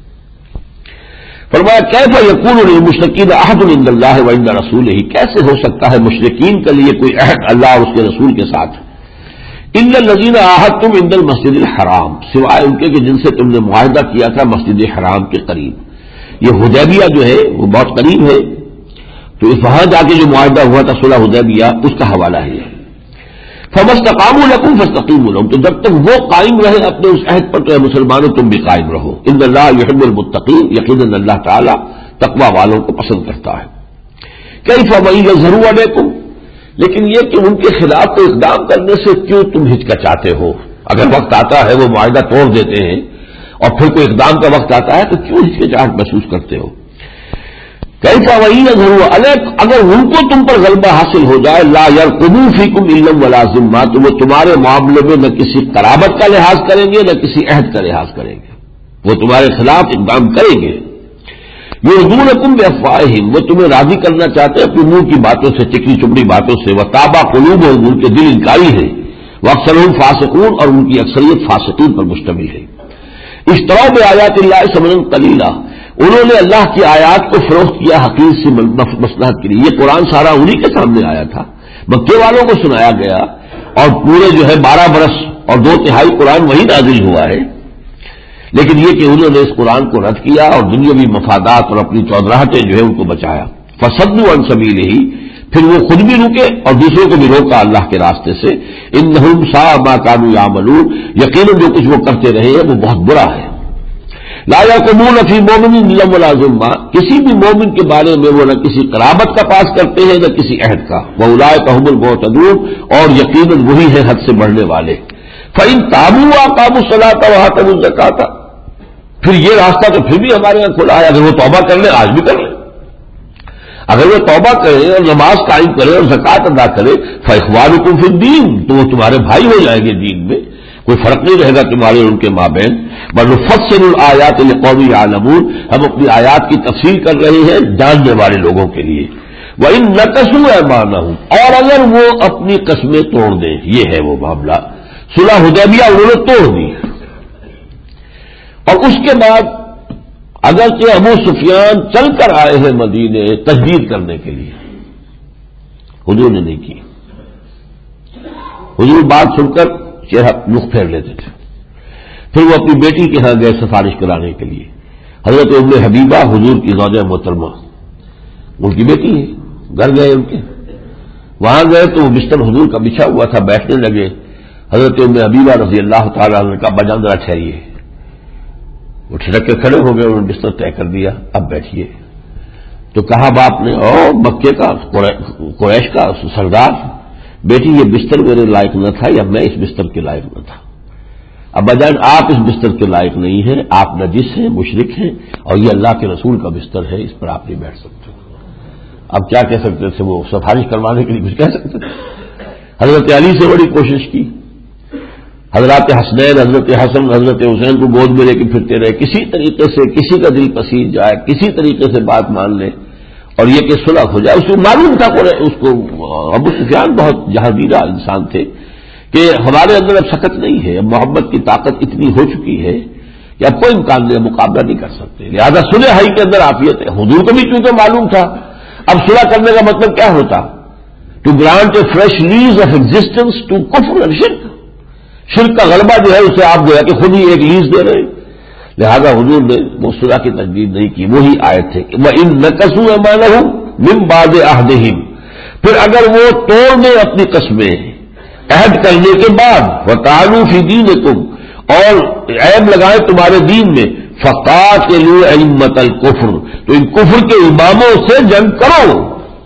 فرمایا کیف یکون للمشرکین عہد عند اللہ وعند رسولہ، کیسے ہو سکتا ہے مشرکین کے لیے کوئی عہد اللہ اور اس کے رسول کے ساتھ، الا الذین عاہدتم عند المسجد الحرام، سوائے ان کے کہ جن سے تم نے معاہدہ کیا تھا مسجد حرام کے قریب۔ یہ حدیبیہ جو ہے وہ بہت قریب ہے، تو اس وہاں جا کے جو معاہدہ ہوا تھا صلح حدیبیہ اس کا حوالہ ہے۔ فما استقاموا لکم فاستقیموا لهم، تو جب تک وہ قائم رہے اپنے اس عہد پر تو اے مسلمانوں تم بھی قائم رہو۔ ان اللہ یحب المتقین، یقیناً اللہ تعالی تقوی والوں کو پسند کرتا ہے۔ کیف وان یظہروا علیکم، لیکن یہ کہ ان کے خلاف تو اقدام کرنے سے کیوں تم ہچکچاتے ہو؟ اگر وقت آتا ہے وہ معاہدہ توڑ دیتے ہیں اور پھر کوئی اقدام کا وقت آتا ہے تو کیوں ہچکچاہٹ محسوس کرتے ہو؟ کیف وان یظہروا علیکم، اگر ان کو تم پر غلبہ حاصل ہو جائے، لا یرقبوا فیکم الا ولا ذمہ، تو وہ تمہارے معاملے میں نہ کسی قرابت کا لحاظ کریں گے نہ کسی عہد کا لحاظ کریں گے، وہ تمہارے خلاف اقدام کریں گے۔ یرضونکم بافواہہم، وہ تمہیں راضی کرنا چاہتے ہیں اپنے منہ کی باتوں سے، چکری چپڑی باتوں سے، وتابع قلوبہم، ان کے دل انکاری ہے، واکثرہم فاسقون، اور ان کی اکثریت فاسقین پر مشتمل ہے۔ اشتروا بآیات اللہ ثمنا قلیلا، انہوں نے اللہ کی آیات کو فروخت کیا حقیر سی مصلحت کے لیے۔ یہ قرآن سارا انہی کے سامنے آیا تھا، مکے والوں کو سنایا گیا، اور پورے جو ہے بارہ برس اور دو تہائی قرآن وہی نازل ہوا ہے۔ لیکن یہ کہ انہوں نے اس قرآن کو رد کیا اور دنیاوی مفادات اور اپنی چودراہٹیں جو ہے ان کو بچایا. فصدوا عن سبیلہ، پھر وہ خود بھی رکے اور دوسروں کو بھی روکا اللہ کے راستے سے. انہم ساء ما کانوا یعملون، یقیناً جو کچھ وہ کرتے رہے ہیں وہ بہت برا ہے. لا یقومون فی مومن الا ولا ذمہ، کسی بھی مومن کے بارے میں وہ نہ کسی قرابت کا پاس کرتے ہیں نہ کسی عہد کا. واولئک هم المعتدون، اور یقیناً وہی ہے حد سے بڑھنے والے. فإن تابوا وأقاموا الصلاة وآتوا الزکاة، پھر یہ راستہ تو پھر بھی ہمارے یہاں کھلا ہے. اگر وہ توبہ کر لیں، آج بھی کر لیں، اگر وہ توبہ کرے اور نماز قائم کرے اور زکوٰۃ ادا کرے، فإخوانکم فی الدین، تو وہ تمہارے بھائی ہو جائیں گے دین میں، کوئی فرق نہیں رہے گا تمہارے اور ان کے مابین. ونفصل الآیات لقوم یعلمون، ہم اپنی آیات کی تفصیل کر رہے ہیں جاننے والے لوگوں کے لیے. وإن نکثوا ایمانہم، اور اگر وہ اپنی قسمیں توڑ دیں، یہ ہے وہ معاملہ. صلح حدیبیہ انہوں نے توڑ دی، اور اس کے بعد اگرچہ ابو سفیان چل کر آئے ہیں مدینے تجدید کرنے کے لیے، حضور نے نہیں کی. حضور بات سن کر چہرہ رخ پھیر لیتے تھے. پھر وہ اپنی بیٹی کے ہاں گئے سفارش کرانے کے لیے. حضرت ام حبیبہ حضور کی زوجہ محترمہ، ان کی بیٹی ہے، گھر گئے ان کے، وہاں گئے تو وہ بستر حضور کا بچھا ہوا تھا، بیٹھنے لگے. حضرت ام حبیبہ رضی اللہ تعالیٰ عنہ کا بجان ذرا ٹھہریے. وہ ٹھڑک کے کھڑے ہو گئے، انہوں نے بستر طے کر دیا، اب بیٹھیے. تو کہا باپ نے، او مکے کا قریش کا سردار، بیٹی یہ بستر میرے لائق نہ تھا یا میں اس بستر کے لائق نہ تھا. ابا جان آپ اس بستر کے لائق نہیں ہیں، آپ نجس ہیں، مشرک ہیں، اور یہ اللہ کے رسول کا بستر ہے، اس پر آپ نہیں بیٹھ سکتے. اب کیا کہہ سکتے تھے، وہ سفارش کروانے کے لیے کچھ کہہ سکتے تھے. حضرت علی سے بڑی کوشش کی، حضرات حسنین، حضرت حسن، حضرت حسین کو گود میں لے کے پھرتے رہے، کسی طریقے سے کسی کا دل پسیج جائے، کسی طریقے سے بات مان لے اور یہ کہ صلح ہو جائے. اس کو معلوم تھا، اس کو ابو سفیان بہت جہاندیدہ انسان تھے کہ ہمارے اندر اب سکت نہیں ہے، اب محبت کی طاقت اتنی ہو چکی ہے کہ اب کوئی امکان نہیں، مقابلہ نہیں کر سکتے. لہذا صلح ہی کے اندر عافیت ہے. حضور کو بھی چونکہ معلوم تھا اب صلح کرنے کا مطلب کیا ہوتا، to grant a fresh lease of existence to کفر اینڈ شرک. شرک کا غلبہ جو ہے اسے آپ گویا کہ خود ہی ایک لیز دے رہے ہیں. لہذا حضور نے وہ صلح کی تجدید نہیں کی. وہی آیت ہے کہ وَإِن نَكَثُوا أَيْمَانَهُم مِّن بَعْدِ عَهْدِهِمْ، پھر اگر وہ توڑ دیں اپنی قسمیں عہد کرنے کے بعد، وَطَعَنُوا فِي دِينِكُمْ، اور عیب لگائیں تمہارے دین میں، فَقَاتِلُوا أَئِمَّةَ الْكُفْرِ، تو ان کفر کے اماموں سے جنگ کرو.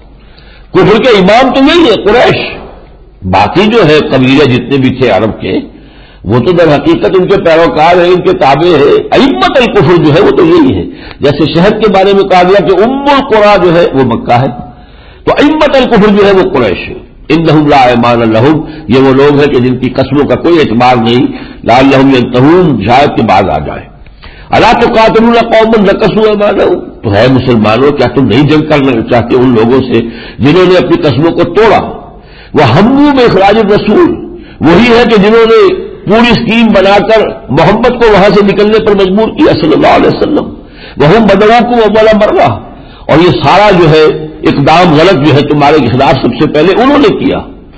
کفر کے امام تو یہی ہے قریش، باقی جو ہے قبیلے جتنے بھی تھے عرب کے وہ تو در حقیقت ان کے پیروکار ہیں، ان کے تابع ہے. ائمۃ الکفر جو ہے وہ تو یہی ہے. جیسے شہر کے بارے میں کہا گیا کہ ام القری جو ہے وہ مکہ ہے، تو ائمۃ الکفر جو ہے وہ قریش ہے. انہم لا ایمان لہم، یہ وہ لوگ ہیں کہ جن کی قسموں کا کوئی اعتبار نہیں. لعلہم ینتہون، شاید کہ باز آ جائے. الا تقاتلون قوما نکثوا ایمانہم، تو ہے مسلمانوں کیا تم نہیں جنگ کرنا چاہتے ان لوگوں سے جنہوں نے اپنی قسموں کو توڑا. وہ ہموں میں اخراج الرسول، وہی ہے کہ جنہوں نے پوری اسکیم بنا کر محمد کو وہاں سے نکلنے پر مجبور کیا صلی اللہ علیہ وسلم. وہم بدعوکم اول مرہ، اور یہ سارا جو ہے اقدام غلط جو ہے تمہارے خلاف سب سے پہلے انہوں نے کیا.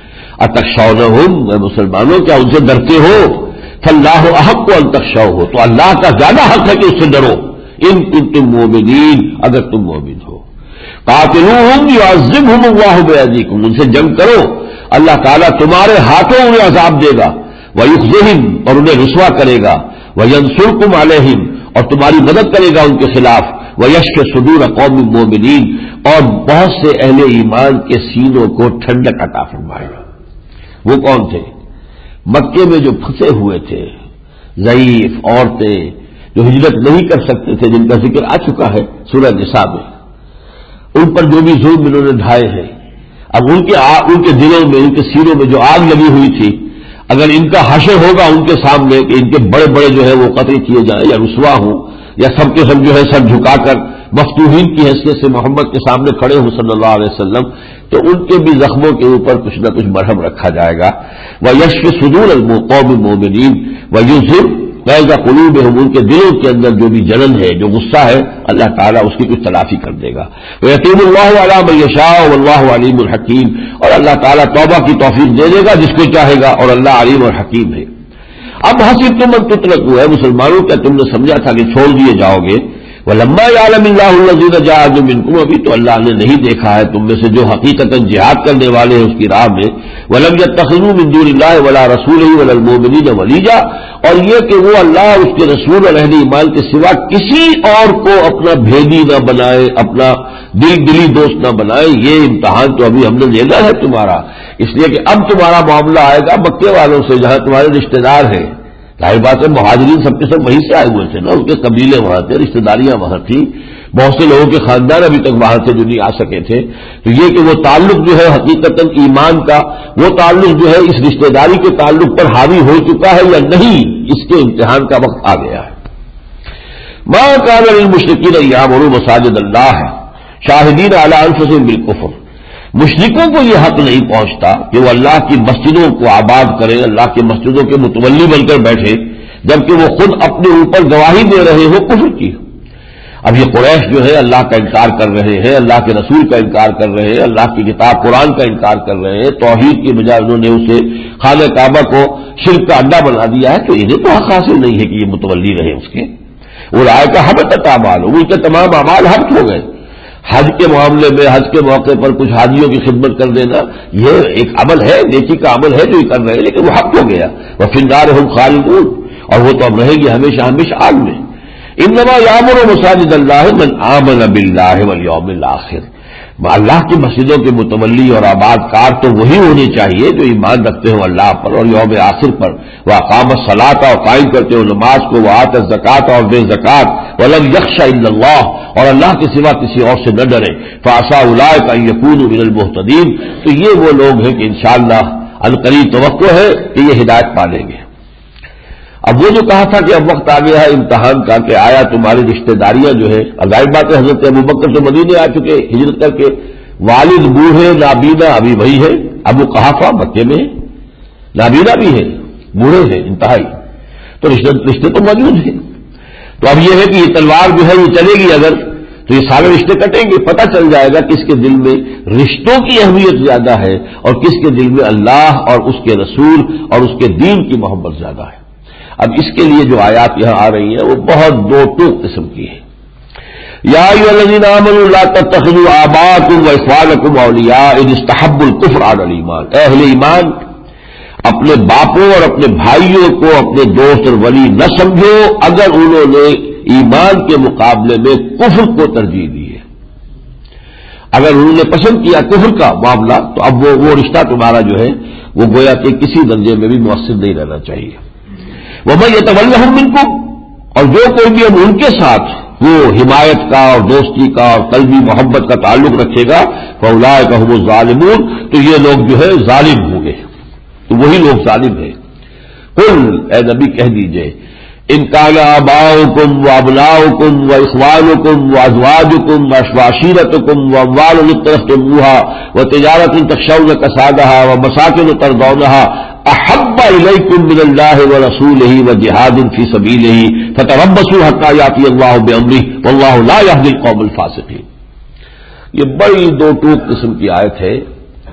اتخشونہم، اے مسلمانوں کیا ان سے ڈرتے ہو؟ فاللہ احق ان تخشوہ، تو اللہ کا زیادہ حق ہے کہ اس سے ڈرو. ان کنتم مومنین، اگر تم مومن ہو. قاتلوہم یعذبہم اللہ بایدیکم، ان سے جنگ کرو، اللہ تعالیٰ تمہارے ہاتھوں انہیں عذاب دے گا. ویخزہم، اور انہیں رسوا کرے گا. وینصرکم علیہم، اور تمہاری مدد کرے گا ان کے خلاف. ویشف صدور قوم مومنین، اور بہت سے اہل ایمان کے سینوں کو ٹھنڈک عطا فرمائے گا. وہ کون تھے؟ مکے میں جو پھنسے ہوئے تھے، ضعیف عورتیں جو ہجرت نہیں کر سکتے تھے، جن کا ذکر آ چکا ہے سورہ نساء میں. ان پر جو بھی ظلم انہوں نے ڈھائے ہیں، اب ان کے ان کے دلوں میں، ان کے سینوں میں جو آگ لگی ہوئی تھی، اگر ان کا حشر ہوگا ان کے سامنے کہ ان کے بڑے بڑے جو ہے وہ قتل کیے جائیں یا رسوا ہوں، یا سب کے سب جو ہے سر جھکا کر مفتوحین کی حیثیت سے محمد کے سامنے کھڑے ہوں صلی اللہ علیہ وسلم، تو ان کے بھی زخموں کے اوپر کچھ نہ کچھ مرہم رکھا جائے گا. وَيَشْفِ صُدُورَ الْقَوْمِ الْمُؤْمِنِينَ وَيُذْهِبْ غَيْظَ قُلُوبِهِمْ، ان کے دلوں کے اندر جو بھی جلن ہے، جو غصہ ہے، اللہ تعالیٰ اس کی کچھ تلافی کر دے گا. وَيَتُوبُ اللَّهُ عَلَىٰ مَن يَشَاءُ وَاللَّهُ عَلِيمٌ حَكِيمٌ، اور اللہ تعالیٰ توبہ کی توفیق دے دے گا جس کو چاہے گا، اور اللہ علیم اور حکیم ہے. اب حسبتم ان تترکوا، ہے مسلمانوں کیا تم نے سمجھا تھا کہ چھوڑ دیے جاؤ گے؟ وَلَمَّا يَعْلَمِ اللَّهُ الَّذِينَ جَاهَدُوا مِنكُمْ، ابھی تو اللہ نے نہیں دیکھا ہے تم میں سے جو حقیقتاً جہاد کرنے والے ہیں اس کی راہ میں. وَلَمْ يَتَّخِذُوا مِن دُونِ اللَّهِ وَلَا رَسُولِهِ وَلَا الْمُؤْمِنِينَ وَلِيجًا، اور یہ کہ وہ اللہ اس کے رسول اور اہل ایمان کے سوا کسی اور کو اپنا بھیدی نہ بنائے، اپنا دل دلی دوست نہ بنائے. یہ امتحان تو ابھی ہم نے لینا ہے تمہارا، اس لیے کہ اب تمہارا معاملہ آئے گا مکے والوں سے جہاں تمہارے رشتہ دار ہیں. ظاہر بات ہے مہاجرین سب کے سب وہیں سے آئے ہوئے تھے نا، ان کے قبیلے وہاں تھے، رشتہ داریاں وہاں تھیں، بہت سے لوگوں کے خاندان ابھی تک وہاں سے جو نہیں آ سکے تھے. تو یہ کہ وہ تعلق جو ہے حقیقتاً ایمان کا، وہ تعلق جو ہے اس رشتہ داری کے تعلق پر حاوی ہو چکا ہے یا نہیں، اس کے امتحان کا وقت آ گیا ہے. ما کان للمشرکین ان یعمروا مساجد اللہ شاہدین علی انفسہم بالکفر، مشرکوں کو یہ حق نہیں پہنچتا کہ وہ اللہ کی مسجدوں کو آباد کریں، اللہ کی مسجدوں کے متولی بن کر بیٹھے، جبکہ وہ خود اپنے اوپر گواہی دے رہے ہو کفر کی. اب یہ قریش جو ہے اللہ کا انکار کر رہے ہیں، اللہ کے رسول کا انکار کر رہے ہیں، اللہ کی کتاب قرآن کا انکار کر رہے ہیں، توحید کی بجائے انہوں نے اسے خانہ کعبہ کو شرک کا اڈا بنا دیا ہے، تو انہیں تو حق حاصل نہیں ہے کہ یہ متولی رہے اس کے. وہ رائے کا حبطت اعمال، ان کے تمام اعمال حبط ہو گئے. حج کے معاملے میں حج کے موقع پر کچھ حاجیوں کی خدمت کر دینا یہ ایک عمل ہے، نیکی کا عمل ہے جو یہ کر رہے ہیں، لیکن وہ حق ہو گیا. وفی النار ہم خالدون، اور وہ تو اب رہیں گے ہمیشہ ہمیشہ آگ میں. انما یعمر مساجد اللہ من آمن باللہ والیوم الآخر، اللہ کی مسجدوں کے متولی اور آباد کار تو وہی ہونے چاہیے جو ایمان رکھتے ہو اللہ پر اور یوم آخر پر. وہ اقام الصلاۃ، اور قائم کرتے ہو نماز کو، وہ آت الزکوٰۃ، اور دے زکوٰۃ، ولم یخش الا اللہ، اور اللہ کے سوا کسی اور سے نہ ڈرے. فعسیٰ اولئک ان یکونوا من المہتدین، تو یہ وہ لوگ ہیں کہ انشاءاللہ عنقریب توقع ہے کہ یہ ہدایت پالیں گے. اب وہ جو کہا تھا کہ اب وقت آ گیا ہے امتحان کا کہ آیا تمہاری رشتہ داریاں جو ہے، ظاہر بات ہے حضرت ابوبکر تو مدینے آ چکے ہجرت کر کے، والد بوڑھے نابینا ابھی وہی ہے، ابو قحافہ مکے میں نابینا بھی ہے، بوڑھے ہیں انتہائی، تو رشتے رشتے تو موجود ہیں. تو اب یہ ہے کہ یہ تلوار جو ہے یہ چلے گی اگر، تو یہ سارے رشتے کٹیں گے، پتہ چل جائے گا کس کے دل میں رشتوں کی اہمیت زیادہ ہے اور کس کے دل میں اللہ اور اس کے رسول اور اس کے دین کی محبت زیادہ ہے. اب اس کے لیے جو آیات یہاں آ رہی ہیں وہ بہت دو ٹوک قسم کی ہے. یا ایھا الذین آمنوا لا تتخذوا آباءکم واخوانکم اولیاء ان استحبوا الکفر علی الایمان، اے اہل ایمان اپنے باپوں اور اپنے بھائیوں کو اپنے دوست اور ولی نہ سمجھو اگر انہوں نے ایمان کے مقابلے میں کفر کو ترجیح دی ہے. اگر انہوں نے پسند کیا کفر کا معاملہ تو اب وہ وہ رشتہ تمہارا جو ہے وہ گویا کہ کسی درجے میں بھی مؤثر نہیں رہنا چاہیے. وَمَن يَتَوَلَّهُم مِّنكُمْ، اور جو کوئی بھی اب ان کے ساتھ وہ حمایت کا اور دوستی کا اور قلبی محبت کا تعلق رکھے گا، فَأُولَٰئِكَ هُمُ الظَّالِمُونَ، تو یہ لوگ جو ہے ظالم ہوں گے، تو وہی لوگ ظالم ہیں. قل، اے نبی کہہ دیجئے، ان کان آباؤکم وابناؤکم واخوانکم وازواجکم وعشیرتکم واموال اقترفتموها وتجارۃ تخشون کسادها ومساکن ترضونها احب الیکم من اللہ ورسولہ وجہاد فی سبیلہ فتربصوا حتی یأتی اللہ بامرہ واللہ لا یہدی القوم الفاسقین. یہ بڑی دو ٹوک قسم کی آیت ہے.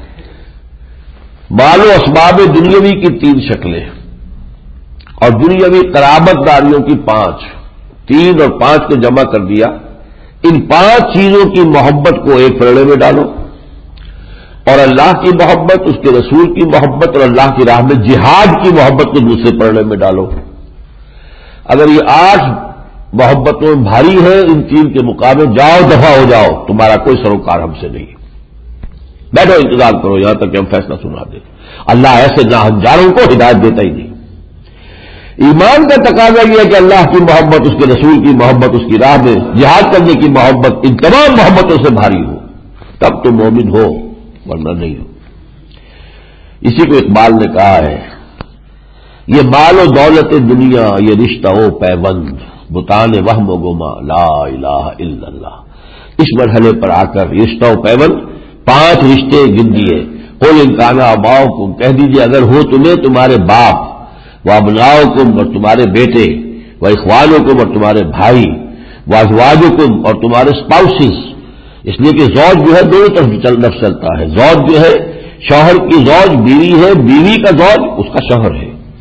مال و اسباب دنیاوی کی تین شکلیں اور دنیاوی قرابت داریوں کی پانچ، تین اور پانچ کو جمع کر دیا. ان پانچ چیزوں کی محبت کو ایک پلڑے میں ڈالو اور اللہ کی محبت، اس کے رسول کی محبت اور اللہ کی راہ میں جہاد کی محبت کو دوسرے پلڑے میں ڈالو. اگر یہ آٹھ محبتوں بھاری ہے ان تین کے مقابلے، جاؤ دفع ہو جاؤ، تمہارا کوئی سروکار ہم سے نہیں، بیٹھو انتظار کرو یہاں تک کہ ہم فیصلہ سنا دیں. اللہ ایسے ناہنجاروں کو ہدایت دیتا ہی نہیں. ایمان کا تقاضا یہ ہے کہ اللہ کی محبت، اس کے رسول کی محبت، اس کی راہ میں جہاد کرنے کی محبت ان تمام محبتوں سے بھاری ہو، تب تو مومن ہو، ورنہ نہیں ہو. اسی کو اقبال نے کہا ہے، یہ مال و دولت دنیا یہ رشتہ و پیوند بتان وہم و گما لا الہ الا اللہ. اس مرحلے پر آ کر رشتہ و پیوند پانچ رشتے گن دیے. قل ان کان آباؤکم، کہہ دیجیے اگر ہو تمہیں تمہارے باپ، وابناؤکم اور تمہارے بیٹے، واخوانکم اور تمہارے بھائی، وازواجکم اور تمہارے اسپاؤسز. اس لیے کہ زوج جو ہے دونوں طرف لفظ چلتا ہے. زوج جو ہے شوہر کی زوج بیوی ہے، بیوی کا زوج اس کا شوہر ہے.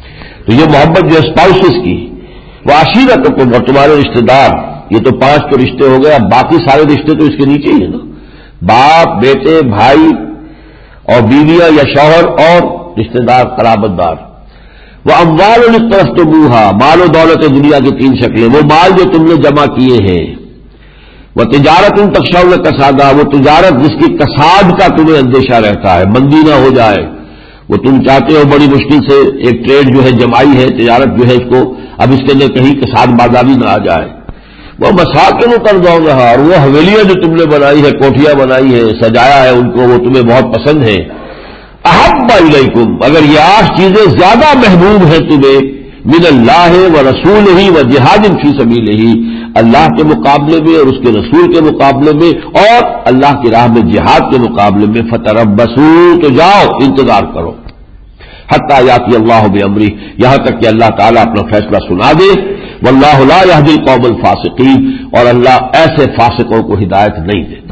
تو یہ محبت جو اسپاؤسز کی، وہ عشیرتکم، اور تمہارے رشتے دار، یہ تو پانچ تو رشتے ہو گئے، اب باقی سارے رشتے تو اس کے نیچے ہی ہیں نا، باپ، بیٹے، بھائی اور بیویاں یا شوہر اور رشتے دار قرابت دار۔ وہ اموال اقترفتموها، مال و دولت دنیا کی تین شکلیں، وہ مال جو تم نے جمع کیے ہیں، وہ تجارت تخشون کسادہ، وہ تجارت جس کی کساد کا تمہیں اندیشہ رہتا ہے، مندی نہ ہو جائے، وہ تم چاہتے ہو بڑی مشکل سے ایک ٹریڈ جو ہے جمائی ہے، تجارت جو ہے اس کو اب اس کے اندر کہیں کساد بازاری نہ آ جائے۔ وہ مساکن ترضونها، اور وہ حویلیاں جو تم نے بنائی ہے، کوٹھیاں بنائی ہے، سجایا ہے ان کو، وہ تمہیں بہت پسند ہے۔ احب الیکم، اگر یہ آٹھ چیزیں زیادہ محبوب ہیں تمہیں، من اللہ و رسولہ و جہاد فی سبیلہ، اللہ کے مقابلے میں اور اس کے رسول کے مقابلے میں اور اللہ کی راہ میں جہاد کے مقابلے میں، فتربصوا، تو جاؤ انتظار کرو، حتی یاتی اللہ بامرہ، یہاں تک کہ اللہ تعالیٰ اپنا فیصلہ سنا دے۔ واللہ لا یہدی القوم الفاسقین، اور اللہ ایسے فاسقوں کو ہدایت نہیں دیتا۔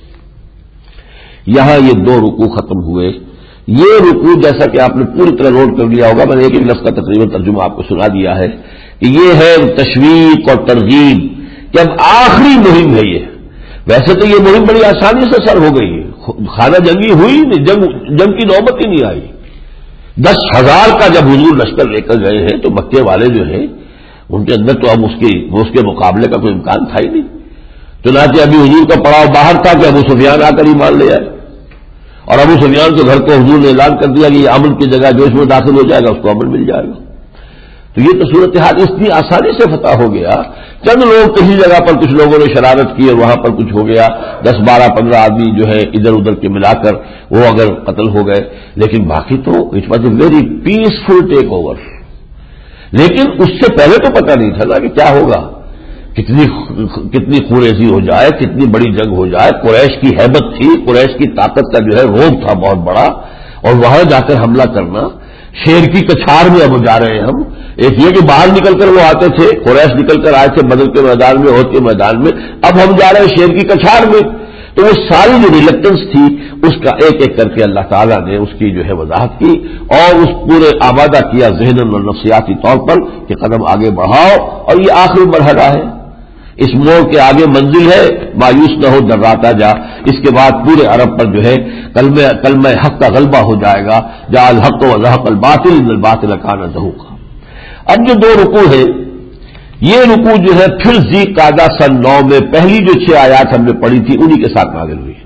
یہاں یہ دو رکوع ختم ہوئے۔ یہ رکوع جیسا کہ آپ نے پوری طرح نوٹ کر لیا ہوگا، میں نے ایک ایک لفظ کا تقریباً ترجمہ آپ کو سنا دیا ہے، کہ یہ ہے تشویق اور ترغیب کہ اب آخری مہم ہے یہ۔ ویسے تو یہ مہم بڑی آسانی سے سر ہو گئی ہے، خانہ جنگی ہوئی نہیں، جنگ جنگ کی نوبت ہی نہیں آئی۔ دس ہزار کا جب حضور لشکر لے کر گئے ہیں تو مکے والے جو ہیں ان کے اندر تو اب اس کی اس کے مقابلے کا کوئی امکان تھا ہی نہیں۔ چنانچہ ابھی حضور کا پڑاؤ باہر تھا کہ ابو سفیان آ کر ایمان لے آئے، اور ابو سفیان کے گھر کو حضور نے اعلان کر دیا کہ یہ امن کی جگہ جو اس میں داخل ہو جائے گا اس کو امن مل جائے گا۔ تو یہ تو صورتحال اتنی آسانی سے فتح ہو گیا، چند لوگ کسی جگہ پر کچھ لوگوں نے شرارت کی اور وہاں پر کچھ ہو گیا، دس بارہ پندرہ آدمی جو ہے ادھر ادھر کے ملا کر وہ اگر قتل ہو گئے، لیکن باقی تو it was a very peaceful takeover. لیکن اس سے پہلے تو پتہ نہیں تھا نا کہ کیا ہوگا، کتنی کتنی خوریزی ہو جائے، کتنی بڑی جنگ ہو جائے۔ قریش کی ہیبت تھی، قریش کی طاقت کا جو ہے روب تھا بہت بڑا، اور وہاں جا کر حملہ کرنا، شیر کی کچھاڑ میں اب جا رہے ہیں ہم۔ ایک یہ کہ باہر نکل کر وہ آتے تھے، قریش نکل کر آئے تھے بدر کے میدان میں، احد کے میدان میں، اب ہم جا رہے ہیں شیر کی کچھاڑ میں۔ تو وہ ساری جو ریلیکٹنس تھی اس کا ایک ایک کر کے اللہ تعالیٰ نے اس کی جو ہے وضاحت کی اور اس پورے آمادہ کیا ذہن اور نفسیاتی طور پر کہ قدم آگے بڑھاؤ، اور یہ آخری مرحلہ ہے، اس موڑ کے آگے منزل ہے، مایوس نہ ہو ڈراتا جا۔ اس کے بعد پورے عرب پر جو ہے کلمہ کلمہ حق کا غلبہ ہو جائے گا، جاء الحق وزهق الباطل ان الباطل كان زهوقا۔ اب جو دو رکوع ہے، یہ رکوع جو ہے پھر ذی قعدہ سن نو میں پہلی جو چھ آیات ہم نے پڑھی تھی انہی کے ساتھ نازل ہوئی۔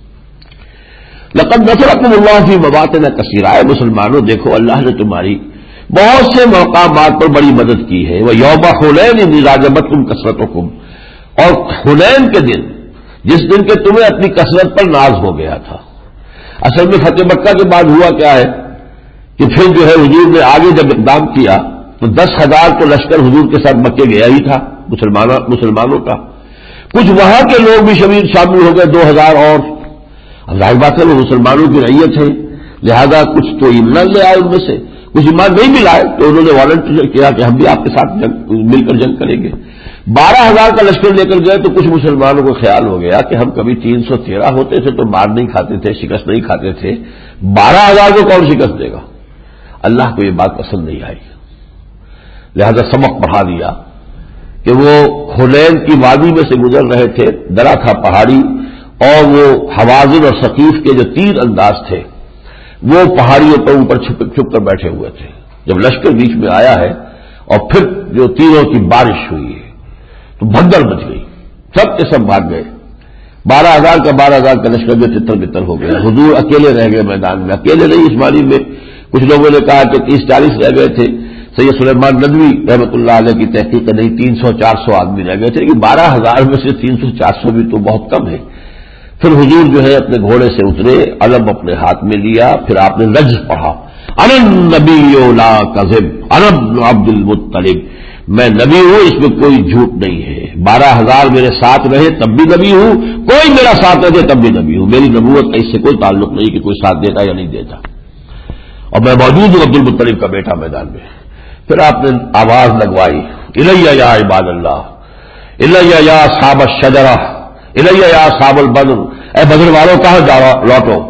لقد نصرکم اللہ فی مواطن کثیرہ، اے مسلمانوں دیکھو اللہ نے تمہاری بہت سے مقامات پر بڑی مدد کی ہے۔ وَيَوْمَ حُنَيْنٍ إِذْ أَعْجَبَتْكُمْ كَثْرَتُكُمْ، اور حنین کے دن جس دن کہ تمہیں اپنی کثرت پر ناز ہو گیا تھا۔ اصل میں فتح مکہ کے بعد ہوا کیا ہے کہ پھر جو ہے حضور نے آگے جب اقدام کیا تو دس ہزار تو لشکر حضور کے ساتھ مکے گیا ہی تھا مسلمانوں کا، کچھ وہاں کے لوگ بھی شامل شامل ہو گئے، دو ہزار اور۔ اب ظاہر بات ہے وہ مسلمانوں کی رعیت ہے، لہذا کچھ تو ایمان لے آئے، ان میں سے کچھ ایمان نہیں ملائے تو انہوں نے والنٹیئر کیا کہ ہم بھی آپ کے ساتھ جنگ مل کر جنگ کریں گے۔ بارہ ہزار کا لشکر لے کر گئے تو کچھ مسلمانوں کو خیال ہو گیا کہ ہم کبھی تین سو تیرہ ہوتے تھے تو مار نہیں کھاتے تھے، شکست نہیں کھاتے تھے، بارہ ہزار کو کون شکست دے گا؟ اللہ کو یہ بات پسند نہیں آئی، لہذا سبق پڑھا دیا کہ وہ حنین کی وادی میں سے گزر رہے تھے، درا تھا پہاڑی، اور وہ حوازن اور ثقیف کے جو تیر انداز تھے وہ پہاڑیوں پر اوپر چھپ چھپ کر بیٹھے ہوئے تھے۔ جب لشکر بیچ میں آیا ہے اور پھر جو تیروں کی بارش ہوئی ہے تو بھگدڑ مچ گئی، سب کے سب بھاگ گئے، بارہ ہزار کا بارہ ہزار کا لشکر جو تتر بتر ہو گیا۔ حضور اکیلے رہ گئے میدان میں، اکیلے نہیں، اس معنی میں کچھ لوگوں نے کہا کہ تیس چالیس رہ گئے تھے، سید سلیمان ندوی رحمۃ اللہ علیہ کی تحقیق نہیں تین سو چار سو آدمی رہ گئے تھے، لیکن بارہ ہزار میں سے تین سو چار سو بھی تو بہت کم ہے۔ پھر حضور جو ہے اپنے گھوڑے سے اترے، علم اپنے ہاتھ میں لیا، پھر آپ نے لفظ پڑھا، انا النبی لا کذب انا ابن عبد المطلب، میں نبی ہوں، اس میں کوئی جھوٹ نہیں ہے۔ بارہ ہزار میرے ساتھ رہے تب بھی نبی ہوں، کوئی میرا ساتھ رہے تب بھی نبی ہوں، میری نبوت کا اس سے کوئی تعلق نہیں کہ کوئی ساتھ دیتا یا نہیں دیتا، اور میں موجود ہوں عبد المطلب کا بیٹا میدان میں۔ پھر آپ نے آواز لگوائی، الیہ یا عباد اللہ، الیہ یا اصحاب الشجرہ، الیہ یا اصحاب البدر، اے بدر والوں کہاں جاؤ، لوٹو،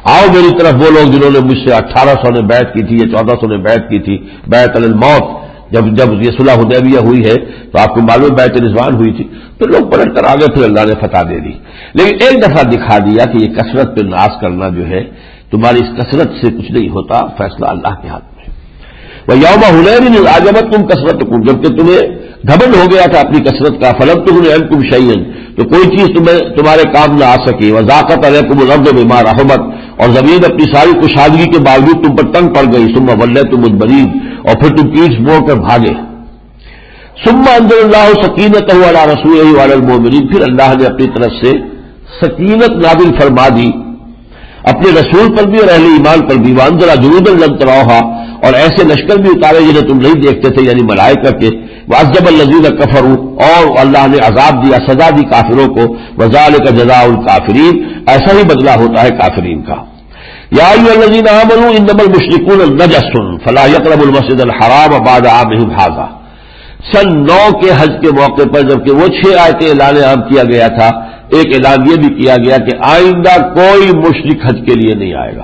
آؤ میری طرف وہ لوگ جنہوں نے مجھ سے اٹھارہ سو نے بیعت کی تھی یا چودہ سو نے بیعت کی تھی، بیعت الموت، جب جب یہ صلح حدیبیہ ہوئی ہے تو آپ کو معلوم بیعت رضوان ہوئی تھی، تو لوگ پلٹ کر آگے، پھر اللہ نے فتح دے دی. لیکن ایک دفعہ دکھا دیا کہ یہ کثرت پہ ناز کرنا جو ہے، تمہاری اس کثرت سے کچھ نہیں ہوتا، فیصلہ اللہ کے ہاتھ میں. وہ یوم حنین اذ اعجبتکم کثرتکم، جبکہ تمہیں گھمنڈ ہو گیا تھا اپنی کثرت کا، فلم تغن عنکم شیئا، تو کوئی چیز تمہیں تمہارے کام نہ آ سکی، وضاقت علیکم الارض بما رحبت، اور زمین اپنی ساری کشادگی کے باوجود تم پر تنگ پڑ گئی، ثم وليتم مدبرین، اور پھر تم پیٹھ موڑ کر بھاگے. ثم انزل اللہ سکینتہ علی رسولہ وعلی المؤمنین، پھر اللہ نے اپنی طرف سے سکینت نازل فرما دی اپنے رسول پر بھی اور اہل ایمان پر بھی. وانزل جنودا لم تروها، اور ایسے لشکر بھی اتارے جنہیں تم نہیں دیکھتے تھے، یعنی ملائکہ کے. وعذب الذین کفروا، اور اللہ نے عذاب دیا، سزا دی کافروں کو. وذالک جزاء الکافرین، ایسا ہی بدلہ ہوتا ہے کافرین کا. یا ایھا الذین آمنوا انما المشرکون نجس فلا یقربوا المسجد الحرام بعد عامهم ھذا. سن نو کے حج کے موقع پر جبکہ وہ چھ آیتیں اعلان عام کیا گیا تھا، ایک اعلان یہ بھی کیا گیا کہ آئندہ کوئی مشرک حج کے لیے نہیں آئے گا.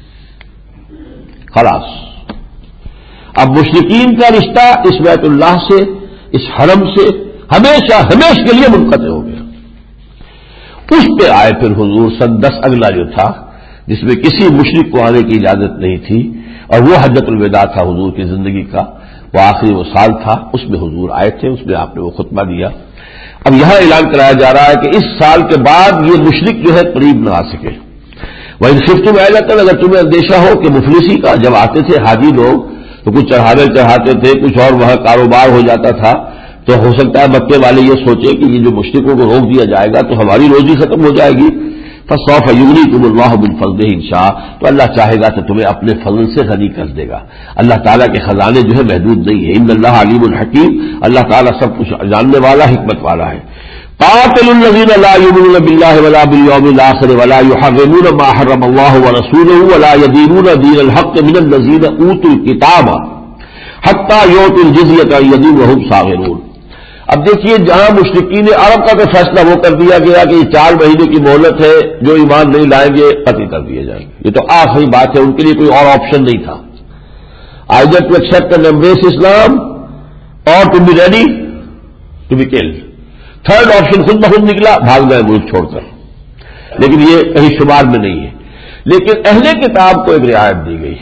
خلاص اب مشرکین کا رشتہ اس بیت اللہ سے، اس حرم سے ہمیشہ ہمیشہ کے لیے منقطع ہو گیا. اس پہ آئے پھر حضور سن دس اگلا جو تھا، جس میں کسی مشرک کو آنے کی اجازت نہیں تھی، اور وہ حجۃ الوداع تھا حضور کی زندگی کا، وہ آخری وہ سال تھا، اس میں حضور آئے تھے، اس میں آپ نے وہ خطبہ دیا. اب یہاں اعلان کرایا جا رہا ہے کہ اس سال کے بعد یہ مشرک جو ہے قریب نہ آ سکے. وَإِنْ خِفْتُمْ عَيْلَةً، اگر تمہیں اندیشہ ہو کہ مفلسی کا، جب آتے تھے حاجی لوگ تو کچھ چڑھاوے چڑھاتے تھے، کچھ اور وہاں کاروبار ہو جاتا تھا، تو ہو سکتا ہے مکے والے یہ سوچے کہ یہ جو مشرکوں کو روک دیا جائے گا تو ہماری روزی ختم ہو جائے گی. فَسَوْفَ يُغْنِيكُمُ اللَّهُ مِنْ فَضْلِهِ إِنْ شَاءَ، تو اللہ چاہے گا تو تمہیں اپنے فضل سے غنی کر دے گا. اللہ تعالیٰ کے خزانے جو ہے محدود نہیں ہے. ان اللہ علیم الحکیم، اللہ تعالیٰ سب کچھ جاننے والا، حکمت والا ہے. قاتلوا الذین لا یؤمنون باللہ ولا بالیوم الآخر ولا یحرمون ما حرم اللہ ورسولہ ولا یدینون دین الحق من الذین اوتوا الکتاب حتی یؤتوا الجزیۃ عن ید وہم صاغرون. اب دیکھیے، جہاں مشرکین عرب کا تو فیصلہ وہ کر دیا گیا کہ یہ چار مہینے کی مہلت ہے، جو ایمان نہیں لائیں گے قتل کر دیے جائیں گے. یہ تو آخری بات ہے، ان کے لیے کوئی اور آپشن نہیں تھا. either to accept and embrace Islam or to be ready to be killed. Third option خود بخود نکلا، بھاگ گئے ملک چھوڑ کر. لیکن یہ کہیں شمار میں نہیں ہے. لیکن اہل کتاب کو ایک رعایت دی گئی.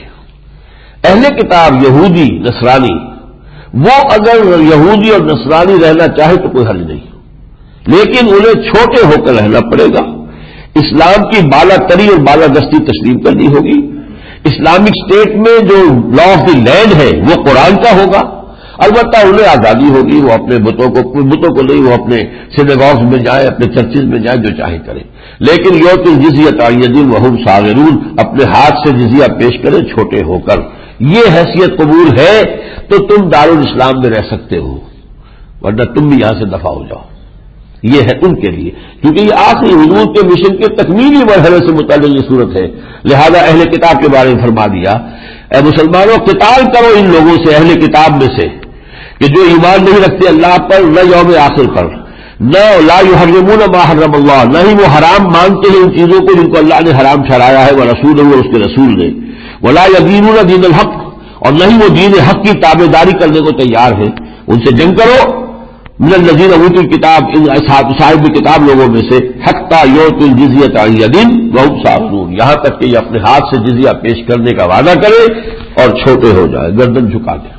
اہل کتاب یہودی نصرانی، وہ اگر یہودی اور نصرانی رہنا چاہے تو کوئی حل نہیں، لیکن انہیں چھوٹے ہو کر رہنا پڑے گا. اسلام کی بالا تری اور بالا دستی تسلیم کرنی ہوگی. اسلامک اسٹیٹ میں جو لا آف دی لینڈ ہے وہ قرآن کا ہوگا. البتہ انہیں آزادی ہوگی، وہ اپنے بتوں کو بتوں کو نہیں، وہ اپنے سینیگاگز میں جائیں، اپنے چرچز میں جائیں، جو چاہے کریں. لیکن یوت الجزیۃ عن ید وہم صاغرون، اپنے ہاتھ سے جزیہ پیش کریں چھوٹے ہو کر. یہ حیثیت قبول ہے تو تم دارالاسلام میں رہ سکتے ہو، ورنہ تم بھی یہاں سے دفع ہو جاؤ. یہ ہے ان کے لیے، کیونکہ یہ آخری حضور کے مشن کے تکمیلی مرحلے سے متعلق یہ صورت ہے. لہذا اہل کتاب کے بارے میں فرما دیا، اے مسلمانوں قتال کرو ان لوگوں سے، اہل کتاب میں سے، کہ جو ایمان نہیں رکھتے اللہ پر، نہ یوم آخر پر، نہ لا یحرمون ما حرم اللہ، نہ ہی وہ حرام مانتے ہیں ان چیزوں کو جن کو اللہ نے حرام ٹھہرایا ہے، ورسولہ اور اس کے رسول نے، ولا یدینون دین الحق، اور نہ ہی وہ دین حق کی تابع داری کرنے کو تیار ہے. ان سے جنگ کرو، من الذین اوتوا الکتاب، ان صاحب کتاب لوگوں میں سے، حتی یؤتوا الجزیۃ عن ید وہم صاغرون، یہاں تک کہ یہ اپنے ہاتھ سے جزیہ پیش کرنے کا وعدہ کرے اور چھوٹے ہو جائے، گردن جھکا دے.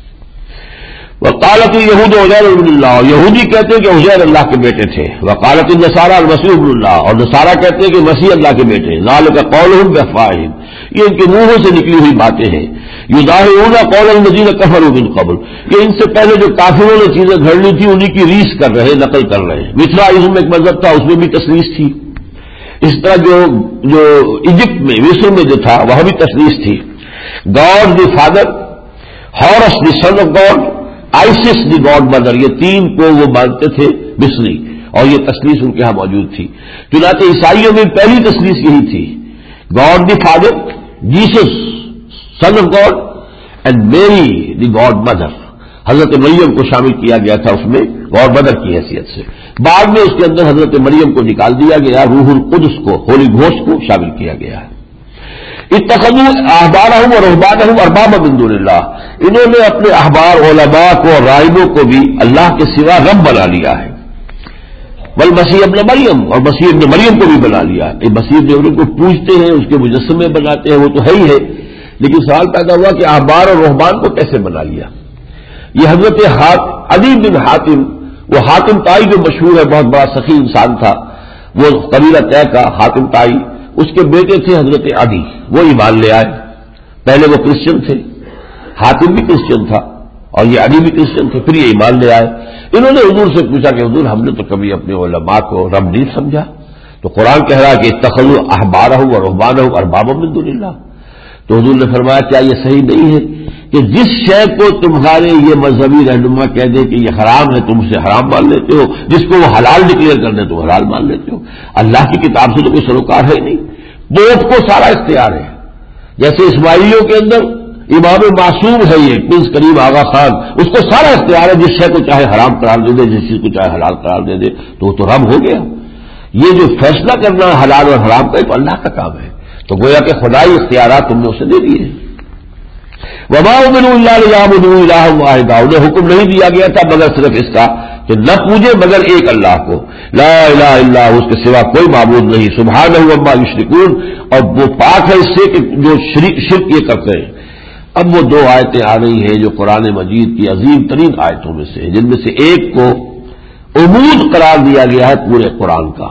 وقالت اليہود عزیر ابن اللہ، یہودی کہتے ہیں کہ عزیر اللہ کے بیٹے تھے. وقالت النصارى المسیح ابن اللہ، اور نصارہ کہتے ہیں کہ مسیح اللہ کے بیٹے. ذلک قولهم بافواہہم، یہ ان کے منہوں سے نکلی ہوئی باتیں ہیں. یظاہرون قول الذین کفروا من قبل، کہ ان سے پہلے جو کافروں نے چیزیں گھڑ لی تھی انہی کی ریس کر رہے، نقل کر رہے. مصرائزم ایک مذہب تھا، اس میں بھی تثلیث تھی. اس طرح جو جو ایجپٹ میں، مصر میں جو تھا وہاں بھی تثلیث تھی. God the father, Horus the son of God, Isis the god mother, یہ تین کو وہ مانتے تھے مصری، اور یہ تثلیث ان کے ہاں موجود تھی. چنانچہ عیسائیوں میں پہلی تثلیث یہی تھی، God the father, Jesus son of God, and Mary the god mother. حضرت مریم کو شامل کیا گیا تھا اس میں گاڈ مدر کی حیثیت سے. بعد میں اس کے اندر حضرت مریم کو نکال دیا گیا، روح القدس کو، ہولی گھوسٹ کو شامل کیا گیا ہے. اتخذوا احبارهم ورهبانهم اربابا من دون اللہ، انہوں نے اپنے احبار علماء کو اور راہبوں کو بھی اللہ کے سوا رب بنا لیا ہے، والمسیح ابن مریم، اور مسیح ابن مریم کو بھی بنا لیا ہے۔ مسیح ابن مریم کو پوجتے ہیں، اس کے مجسمے بناتے ہیں، وہ تو ہے ہی ہے، لیکن سوال پیدا ہوا کہ احبار اور رہبان کو کیسے بنا لیا؟ یہ حضرت عدی بن حاتم، وہ حاتم طائی جو مشہور ہے، بہت بڑا سخی انسان تھا، وہ قبیلہ طے کا حاتم طائی، اس کے بیٹے تھے حضرت عدی، وہ ایمان لے آئے۔ پہلے وہ کرسچن تھے، حاتم بھی کرسچن تھا اور یہ عدی بھی کرسچن تھے، پھر یہ ایمان لے آئے۔ انہوں نے حضور سے پوچھا کہ حضور ہم نے تو کبھی اپنے علماء کو رب نہیں سمجھا، تو قرآن کہہ رہا کہ اتخذوا احبارهم ورهبانهم اربابا من دون اللہ، تو حضور نے فرمایا کیا یہ صحیح نہیں ہے کہ جس شے کو تمہارے یہ مذہبی رہنما کہہ دے کہ یہ حرام ہے تم اسے حرام مان لیتے ہو، جس کو وہ حلال ڈکلیئر کر دے تو حلال مان لیتے ہو؟ اللہ کی کتاب سے تو کوئی سروکار ہے ہی نہیں، ووٹ کو سارا اختیار ہے۔ جیسے اسماعیلیوں کے اندر امام معصوم ہے یہ پرنس کریم آغا خان، اس کو سارا اختیار ہے، جس شے کو چاہے حرام قرار دے دے، جس چیز کو چاہے حلال قرار دے دے، تو وہ تو رب ہو گیا۔ یہ جو فیصلہ کرنا حلال اور حرام کا، تو اللہ کا کام ہے، تو گویا کہ خدائی اختیارات تم نے اسے دے دیے۔ وما امروا الا ليعبدوا الها واحدا، انہیں حکم نہیں دیا گیا تھا مگر صرف اس کا کہ نہ پوجے مگر ایک اللہ کو، لا الہ الا ہو، اس کے سوا کوئی معبود نہیں، سبحانہ عما یشرکون، اور وہ پاک ہے اس سے کہ جو شرک شرک یہ کرتے ہیں۔ اب وہ دو آیتیں آ رہی ہیں جو قرآن مجید کی عظیم ترین آیتوں میں سے، جن میں سے ایک کو عمود قرار دیا گیا ہے پورے قرآن کا۔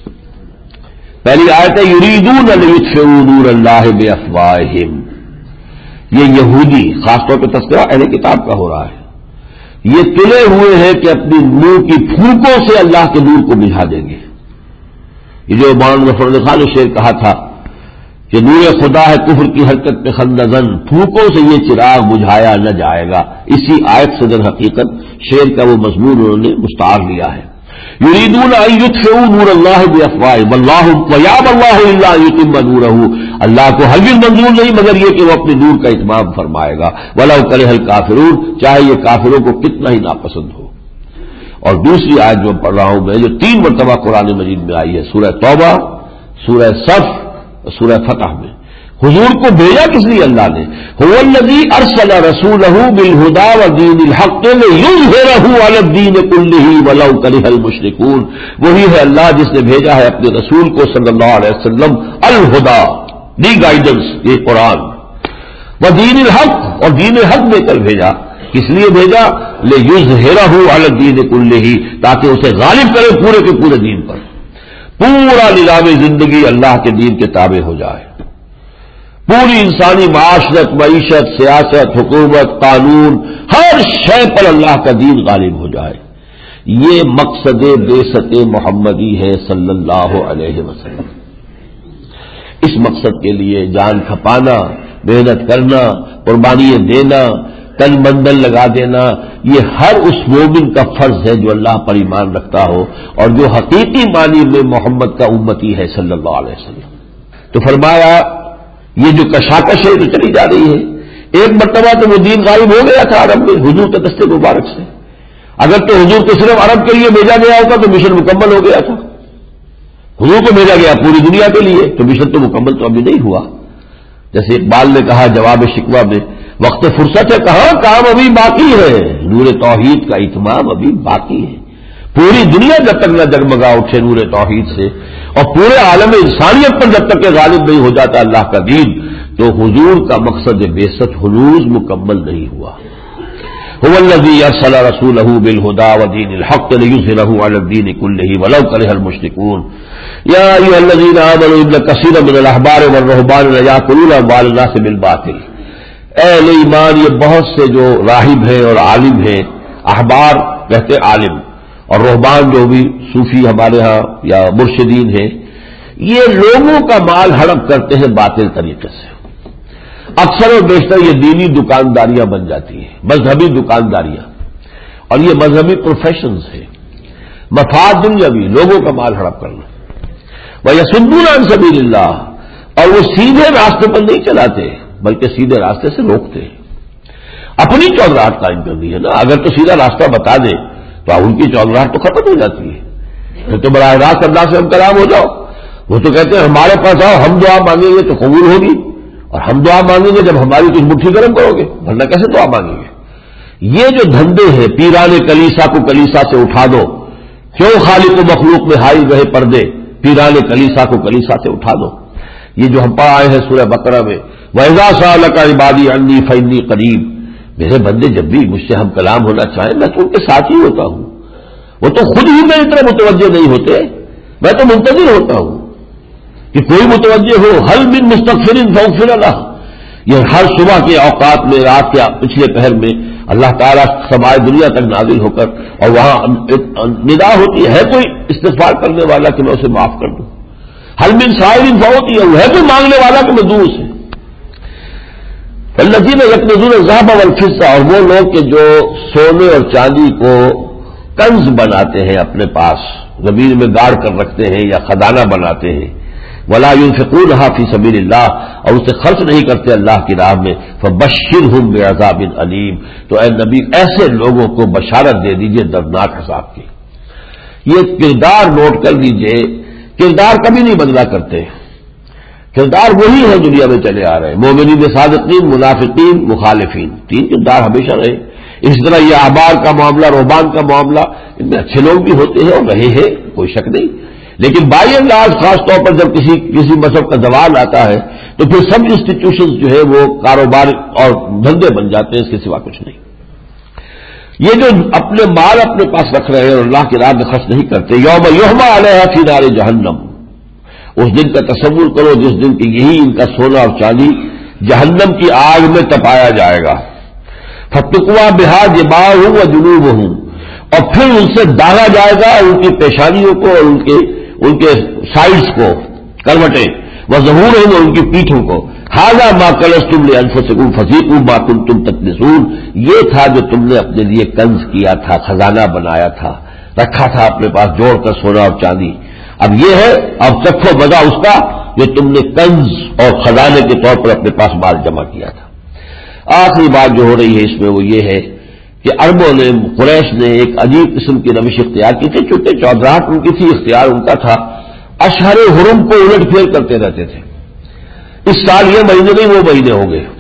پہلی آیت ہے یریدون لیطفئوا نور اللہ بافواہہم، یہ یہودی خاص طور پہ تذکرہ اہل کتاب کا ہو رہا ہے، یہ تلے ہوئے ہیں کہ اپنی منہ کی پھونکوں سے اللہ کے نور کو بجھا دیں گے۔ یہ جو مولانا ظفر علی خان نے شعر کہا تھا کہ نور خدا ہے کفر کی حرکت پہ خندزن، پھونکوں سے یہ چراغ بجھایا نہ جائے گا، اسی آیت سے در حقیقت شعر کا وہ مضمون انہوں نے مستعار لیا ہے۔ یریدون ان یطفئوا نور اللہ بافواہہم واللہ ویابی اللہ الا ان یتم نورہ، اللہ کو ہرگز منظور نہیں مگر یہ کہ وہ اپنے نور کا اتمام فرمائے گا، ولو کرہ الکافرون، چاہے یہ کافروں کو کتنا ہی ناپسند ہو۔ اور دوسری آیت جو پڑھ رہا ہوں میں، جو تین مرتبہ قرآن مجید میں آئی ہے، سورہ توبہ، سورہ صف، سورہ فتح میں، حضور کو بھیجا کس لیے اللہ نے؟ هو الذی ارسل رسولہ بالہدی ودین الحق لیظہرہ علی الدین کلہ ولو کرہ المشرکون، وہی ہے اللہ جس نے بھیجا ہے اپنے رسول کو صلی اللہ علیہ وسلم الہدی، دی گائیڈنس، یہ قرآن، ودین الحق، اور دین حق دے کر بھیجا۔ کس لیے بھیجا؟ لیظہرہ علی الدین کلہ، تاکہ اسے غالب کرے پورے کے پورے دین پر، پورا نظام زندگی اللہ کے دین کے تابع ہو جائے، پوری انسانی معاشرت، معیشت، سیاست، حکومت، قانون، ہر شے پر اللہ کا دین غالب ہو جائے۔ یہ مقصد بعثت محمدی ہے صلی اللہ علیہ وسلم۔ اس مقصد کے لیے جان کھپانا، محنت کرنا، قربانیاں دینا، تن بندل لگا دینا، یہ ہر اس مومن کا فرض ہے جو اللہ پر ایمان رکھتا ہو اور جو حقیقی معنی میں محمد کا امتی ہے صلی اللہ علیہ وسلم۔ تو فرمایا یہ جو کشاکش ہے تو چلی جا رہی ہے، ایک مرتبہ تو وہ دین غالب ہو گیا تھا عرب میں حضور کے دستے مبارک سے، اگر تو حضور کو صرف عرب کے لیے بھیجا گیا ہوتا تو مشن مکمل ہو گیا تھا، حضور کو بھیجا گیا پوری دنیا کے لیے، تو مشن تو مکمل تو ابھی نہیں ہوا۔ جیسے اقبال نے کہا جواب شکوہ میں، وقت فرصت ہے کہاں، کام ابھی باقی ہے، نور توحید کا اتمام ابھی باقی ہے۔ پوری دنیا جب تک نہ جگمگا اٹھے نور توحید سے، اور پورے عالم انسانیت پر جب تک کہ غالب نہیں ہو جاتا اللہ کا دین، تو حضور کا مقصد بعثت ہنوز مکمل نہیں ہوا۔ هو الذی ارسل رسولہ بالہدی ودین الحق لیظہرہ علی الدین کلہ ولو کرہ المشرکون یا ایھا الذین آمنوا ان کثیرا من الاحبار والرہبان لیأکلون اموال الناس بالباطل، اے اہل ایمان، یہ بہت سے جو راہب ہیں اور عالم ہیں، احبار کہتے عالم، اور رہبان جو بھی صوفی ہمارے ہاں یا مرشدین ہیں، یہ لوگوں کا مال ہڑپ کرتے ہیں باطل طریقے سے۔ اکثر اور بیشتر یہ دینی دکانداریاں بن جاتی ہیں، مذہبی دکانداریاں، اور یہ مذہبی پروفیشنز ہیں، مفاد دنیاوی، لوگوں کا مال ہڑپ کرنا۔ وَيَصُدُّونَ عَن سَبِيلِ اللَّهِ، اور وہ سیدھے راستے پر نہیں چلاتے بلکہ سیدھے راستے سے روکتے ہیں، اپنی چودراہٹ قائم کرنی ہے نا، اگر تو سیدھا راستہ بتا دیں تو ان کی چودراہٹ تو ختم ہو جاتی ہے، پھر تو براہ راست اللہ سے ہم کلام ہو جاؤ، وہ تو کہتے ہیں ہمارے پاس آؤ ہم دعا مانگیں گے تو قبول ہوگی، اور ہم دعا مانگیں گے جب ہماری کچھ مٹھی گرم کرو گے، ورنہ کیسے دعا مانگیں گے؟ یہ جو دھندے ہیں، پیران کلیسا کو کلیسا سے اٹھا دو، کیوں خالق و مخلوق میں حائل رہے پردے، پیران کلیسا کو کلیسا سے اٹھا دو، یہ جو ہم پڑھ آئے ہیں سورہ بقرہ میں، وَإِذَا سَأَلَكَ عِبَادِي عَنِّي فَإِنِّي قَرِيبٌ، میرے بندے جب بھی مجھ سے ہم کلام ہونا چاہیں میں تو ان کے ساتھ ہی ہوتا ہوں، وہ تو خود ہی میری طرح متوجہ نہیں ہوتے، میں تو منتظر ہوتا ہوں کہ کوئی متوجہ ہو، حل من مستغفر فاغفر لہ، یہ ہر صبح کے اوقات میں، رات کے پچھلے پہر میں اللہ تعالیٰ سمائے دنیا تک نازل ہو کر، اور وہاں ندا ہوتی ہے کوئی استغفار کرنے والا کہ میں اسے معاف کر دوں، حل من سائل فاعطی، ہے کوئی مانگنے والا کہ میں دوں اسے۔ الذین یکنزون الذهب والفضة، اور وہ لوگ کہ جو سونے اور چاندی کو کنز بناتے ہیں اپنے پاس، زمین میں گاڑ کر رکھتے ہیں یا خزانہ بناتے ہیں، ولا ينفقونها فی سبیل اللہ، اور اسے خرچ نہیں کرتے اللہ کی راہ میں، فبشرهم بعذاب علیم، تو اے نبی ایسے لوگوں کو بشارت دے دیجئے دردناک عذاب کی۔ یہ کردار نوٹ کر لیجئے، کردار کبھی نہیں بدلا کرتے، کردار وہی ہے دنیا میں چلے آ رہے ہیں، مومنین صادقین، منافقین، مخالفین، تین کردار ہمیشہ رہے۔ اس طرح یہ احبار کا معاملہ، رہبان کا معاملہ، ان میں اچھے لوگ بھی ہوتے ہیں اور رہے ہیں، کوئی شک نہیں، لیکن بائی انداز خاص طور پر جب کسی کسی مذہب کا زوال آتا ہے تو پھر سب انسٹیٹیوشنز جو ہے وہ کاروبار اور دھندے بن جاتے ہیں، اس کے سوا کچھ نہیں۔ یہ جو اپنے مال اپنے پاس رکھ رہے ہیں اور اللہ کی راہ میں خرچ نہیں کرتے، یوم یحمى علیہا فی نار جہنم، اس دن کا تصور کرو جس دن کہ یہی ان کا سونا اور چاندی جہنم کی آگ میں تپایا جائے گا، فتقویٰ بہا جباہہم وجنوبہم، اور پھر ان سے داغا جائے گا ان کی پیشانیوں کو اور ان کے ان کے سائڈز کو، کروٹیں، وظہورہم، اور ان کی پیٹھوں کو، ھذا ما کنزتم لانفسکم فذوقوا ما کنتم تکنزون، یہ تھا جو تم نے اپنے لیے کنز کیا تھا، خزانہ بنایا تھا، رکھا تھا اپنے پاس جوڑ کر سونا اور چاندی، اب یہ ہے، اب چکھو مزہ اس کا جو تم نے کنز اور خزانے کے طور پر اپنے پاس مال جمع کیا تھا۔ آخری بات جو ہو رہی ہے اس میں وہ یہ ہے کہ عربوں نے، قریش نے ایک عجیب قسم کی روش اختیار کی تھی، چونکہ چودراہٹ ان کی تھی، اختیار ان کا تھا، اشہر حرم کو الٹ پھیر کرتے رہتے تھے، اس سال یہ مہینے نہیں وہ مہینے ہوں گے،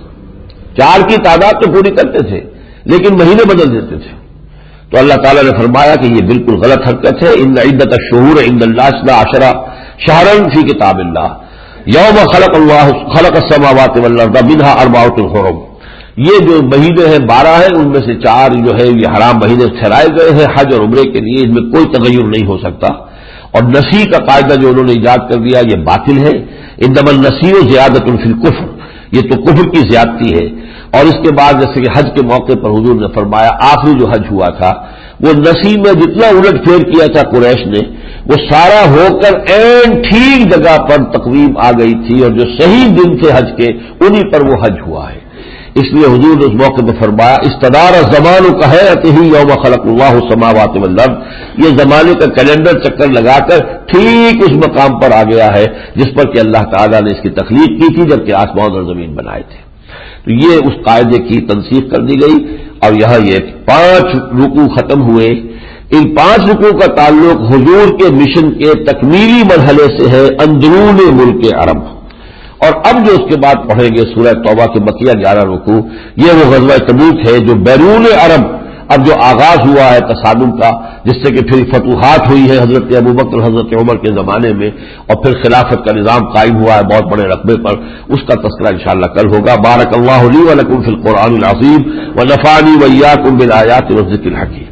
چار کی تعداد تو پوری کرتے تھے لیکن مہینے بدل دیتے تھے، تو اللہ تعالیٰ نے فرمایا کہ یہ بالکل غلط حرکت ہے، ان عدت الشہور عند اللہ اثنا عشر شہرا فی کتاب اللہ یوم خلق اللہ خلق السماوات والارض منها اربعۃ حرم، یہ جو مہینے ہیں بارہ ہیں، ان میں سے چار جو ہے یہ حرام مہینے ٹھہرائے گئے ہیں حج اور عمرے کے لیے، ان میں کوئی تغیر نہیں ہو سکتا، اور نسی کا قاعدہ جو انہوں نے ایجاد کر دیا یہ باطل ہے، انما النسی زیادۃ فی الکفر، یہ تو کفر کی زیادتی ہے۔ اور اس کے بعد جیسے کہ حج کے موقع پر حضور نے فرمایا آخری جو حج ہوا تھا وہ نسی میں جتنا الٹ پھیر کیا تھا قریش نے وہ سارا ہو کر این ٹھیک جگہ پر تقویم آ گئی تھی، اور جو صحیح دن تھے حج کے انہی پر وہ حج ہوا ہے، اس لیے حضور نے اس موقع پر فرمایا استدار الزمان کہیاتہ یوم خلق اللہ السماوات والارض، یہ زمانے کا کیلنڈر چکر لگا کر ٹھیک اس مقام پر آ گیا ہے جس پر کہ اللہ تعالیٰ نے اس کی تخلیق کی تھی جبکہ آسمان اور زمین بنائے تھے۔ تو یہ اس قاعدے کی تنسیخ کر دی گئی، اور یہاں یہ پانچ رکوع ختم ہوئے، ان پانچ رکوع کا تعلق حضور کے مشن کے تکمیلی مرحلے سے ہے اندرون ملک عرب، اور اب جو اس کے بعد پڑھیں گے سورہ توبہ کے بقیہ گیارہ رکوع، یہ وہ غزوہ تبوک ہے جو بیرون عرب اب جو آغاز ہوا ہے تصادم کا، جس سے کہ پھر فتوحات ہوئی ہے حضرت ابوبکر حضرت عمر کے زمانے میں، اور پھر خلافت کا نظام قائم ہوا ہے بہت بڑے رقبے پر، اس کا تذکرہ انشاءاللہ کل ہوگا۔ بارک اللہ لی و لکم فی القرآن العظیم و نفعنی و ایاکم بالآیات والذکر الحکیم۔